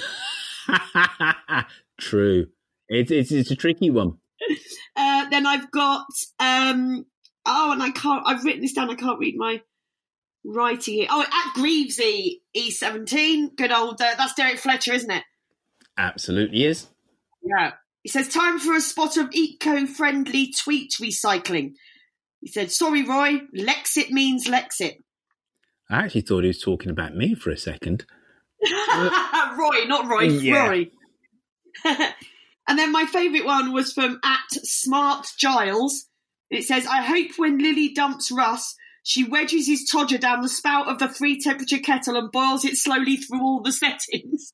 True. It's a tricky one. Then I've got, and I've written this down, I can't read my writing here. Oh, at Greavesy E17, good old, that's Derek Fletcher, isn't it? Absolutely is. Yeah. He says, time for a spot of eco-friendly tweet recycling. He said, sorry, Roy, Lexit means Lexit. I actually thought he was talking about me for a second. Roy, not Roy, yeah. Roy. And then my favourite one was from at Smart Giles. It says, I hope when Lily dumps Russ, she wedges his todger down the spout of the 3-temperature kettle and boils it slowly through all the settings.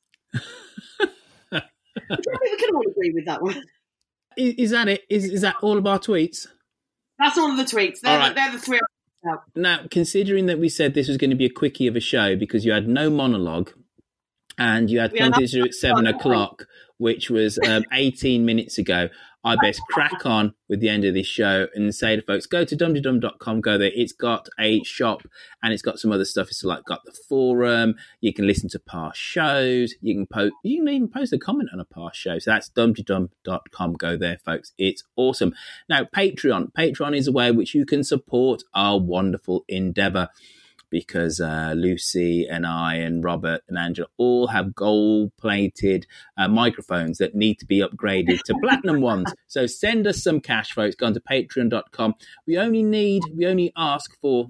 I think we can all agree with that one. Is that it? Is that all of our tweets? That's all of the tweets. They're the three. Now, considering that we said this was going to be a quickie of a show because you had no monologue and you had something to do at 7 o'clock, which was 18 minutes ago, I best crack on with the end of this show and say to folks, go to dumdydum.com, go there. It's got a shop and it's got some other stuff. It's like got the forum. You can listen to past shows. You can even post a comment on a past show. So that's dumdydum.com. Go there, folks. It's awesome. Now, Patreon. Patreon is a way in which you can support our wonderful endeavor, because Lucy and I and Robert and Angela all have gold-plated microphones that need to be upgraded to platinum ones. So send us some cash, folks. Go on to patreon.com. We only ask for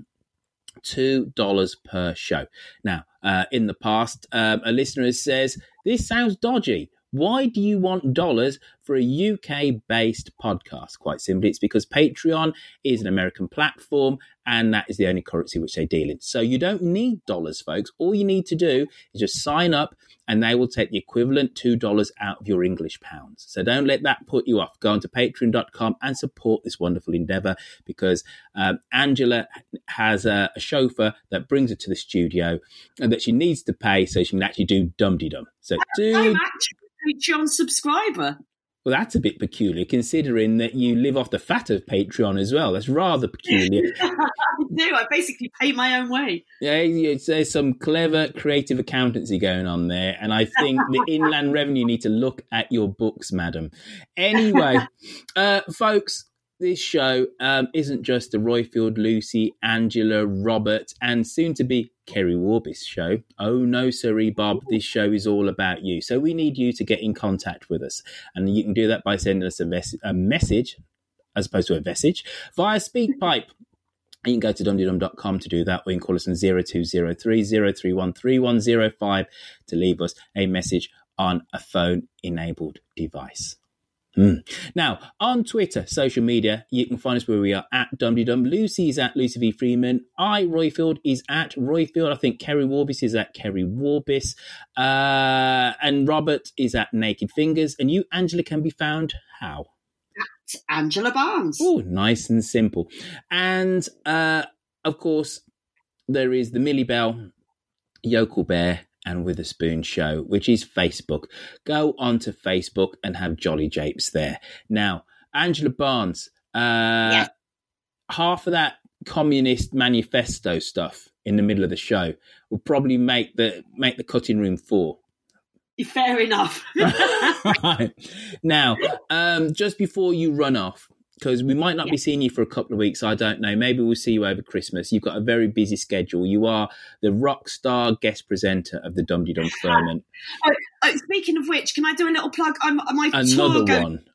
$2 per show. Now, in the past, a listener says, this sounds dodgy. Why do you want dollars for a UK-based podcast? Quite simply, it's because Patreon is an American platform and that is the only currency which they deal in. So you don't need dollars, folks. All you need to do is just sign up and they will take the equivalent $2 out of your English pounds. So don't let that put you off. Go on to patreon.com and support this wonderful endeavor, because Angela has a chauffeur that brings her to the studio and that she needs to pay so she can actually do Dum-de-Dum. So I'm actually a Patreon subscriber. Well, that's a bit peculiar, considering that you live off the fat of Patreon as well. That's rather peculiar. I do. I basically pay my own way. Yeah, there's some clever creative accountancy going on there, and I think the Inland Revenue need to look at your books, madam. Anyway, folks, this show isn't just the Roifield, Lucy, Angela, Robert, and soon-to-be Kerry Warbis show. Oh, no, sirree, Bob. This show is all about you. So we need you to get in contact with us. And you can do that by sending us a message, as opposed to a message, via SpeakPipe. You can go to dumdydum.com to do that, or you can call us on 0203 031 3105 to leave us a message on a phone-enabled device. Now, on Twitter, social media, you can find us where we are at Dumdydum. Lucy is at Lucy V. Freeman. Roifield, is at Roifield. I think Kerry Warbis is at Kerry Warbis. And Robert is at Naked Fingers. And you, Angela, can be found how? At Angela Barnes. Oh, nice and simple. And, of course, there is the Millie Bell, Yokel Bear, and Witherspoon show, which is Facebook. Go onto Facebook and have jolly japes there. Now, Angela Barnes, yes. Half of that communist manifesto stuff in the middle of the show will probably make the cutting room floor. Fair enough. Right. Now, just before you run off, because we might not be seeing you for a couple of weeks, I don't know. Maybe we'll see you over Christmas. You've got a very busy schedule. You are the rock star guest presenter of the Dum-de-Dum firmament. Speaking of which, can I do a little plug? My Another one.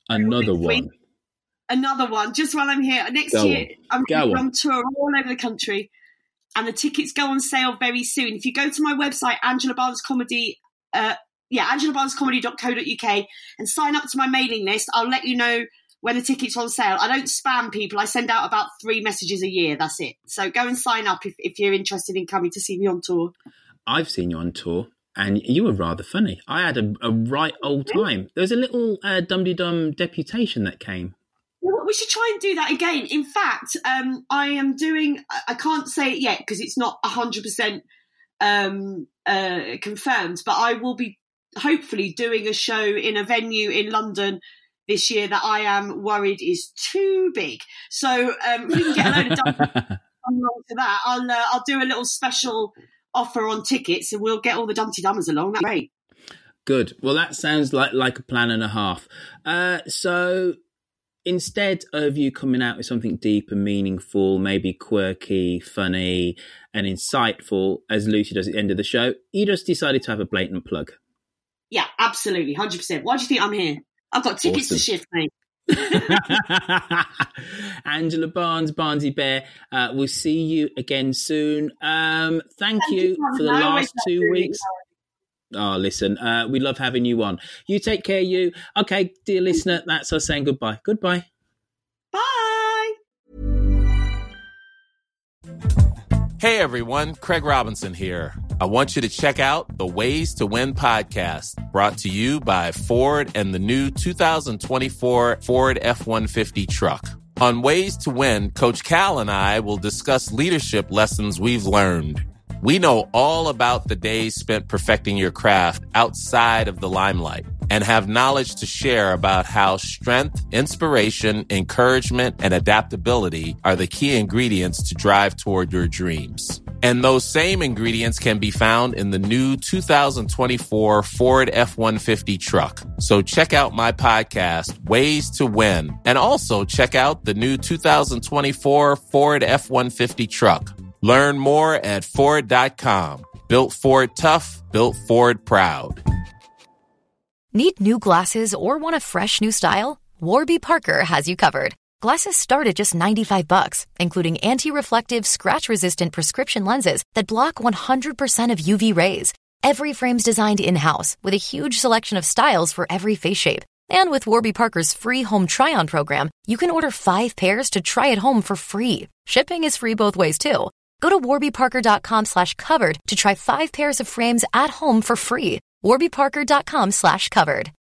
Another one. Another one, just while I'm here. Next year, I'm on tour all over the country, and the tickets go on sale very soon. If you go to my website, Angela Barnes Comedy, angelabarnescomedy.co.uk, and sign up to my mailing list, I'll let you know when the tickets are on sale. I don't spam people. I send out about 3 messages a year. That's it. So go and sign up if you're interested in coming to see me on tour. I've seen you on tour, and you were rather funny. I had a right old time. There was a little Dum-de-Dum deputation that came. Well, we should try and do that again. In fact, I am doing, I can't say it yet because it's not 100% confirmed, but I will be hopefully doing a show in a venue in London this year that I am worried is too big. So if we can get a load of Dum along to that, I'll do a little special offer on tickets and we'll get all the Dumpty Dummers along. That's great. Good. Well, that sounds like a plan and a half. So instead of you coming out with something deep and meaningful, maybe quirky, funny and insightful, as Lucy does at the end of the show, you just decided to have a blatant plug. Yeah, absolutely. 100%. Why do you think I'm here? I've got tickets to shift, mate. Angela Barnes, Barnesy Bear, we'll see you again soon. Thank you for the last 2 weeks. Oh, listen, we love having you on. You take care, you. Okay, dear listener, that's us saying goodbye. Goodbye. Bye. Hey everyone, Craig Robinson here. I want you to check out the Ways to Win podcast, brought to you by Ford and the new 2024 Ford F-150 truck. On Ways to Win, Coach Cal and I will discuss leadership lessons we've learned. We know all about the days spent perfecting your craft outside of the limelight and have knowledge to share about how strength, inspiration, encouragement, and adaptability are the key ingredients to drive toward your dreams. And those same ingredients can be found in the new 2024 Ford F-150 truck. So check out my podcast, Ways to Win, and also check out the new 2024 Ford F-150 truck. Learn more at Ford.com. Built Ford tough, built Ford proud. Need new glasses or want a fresh new style? Warby Parker has you covered. Glasses start at just $95, including anti-reflective, scratch-resistant prescription lenses that block 100% of UV rays. Every frame's designed in-house with a huge selection of styles for every face shape. And with Warby Parker's free home try-on program, you can order 5 pairs to try at home for free. Shipping is free both ways, too. Go to warbyparker.com/covered to try 5 pairs of frames at home for free. warbyparker.com/covered.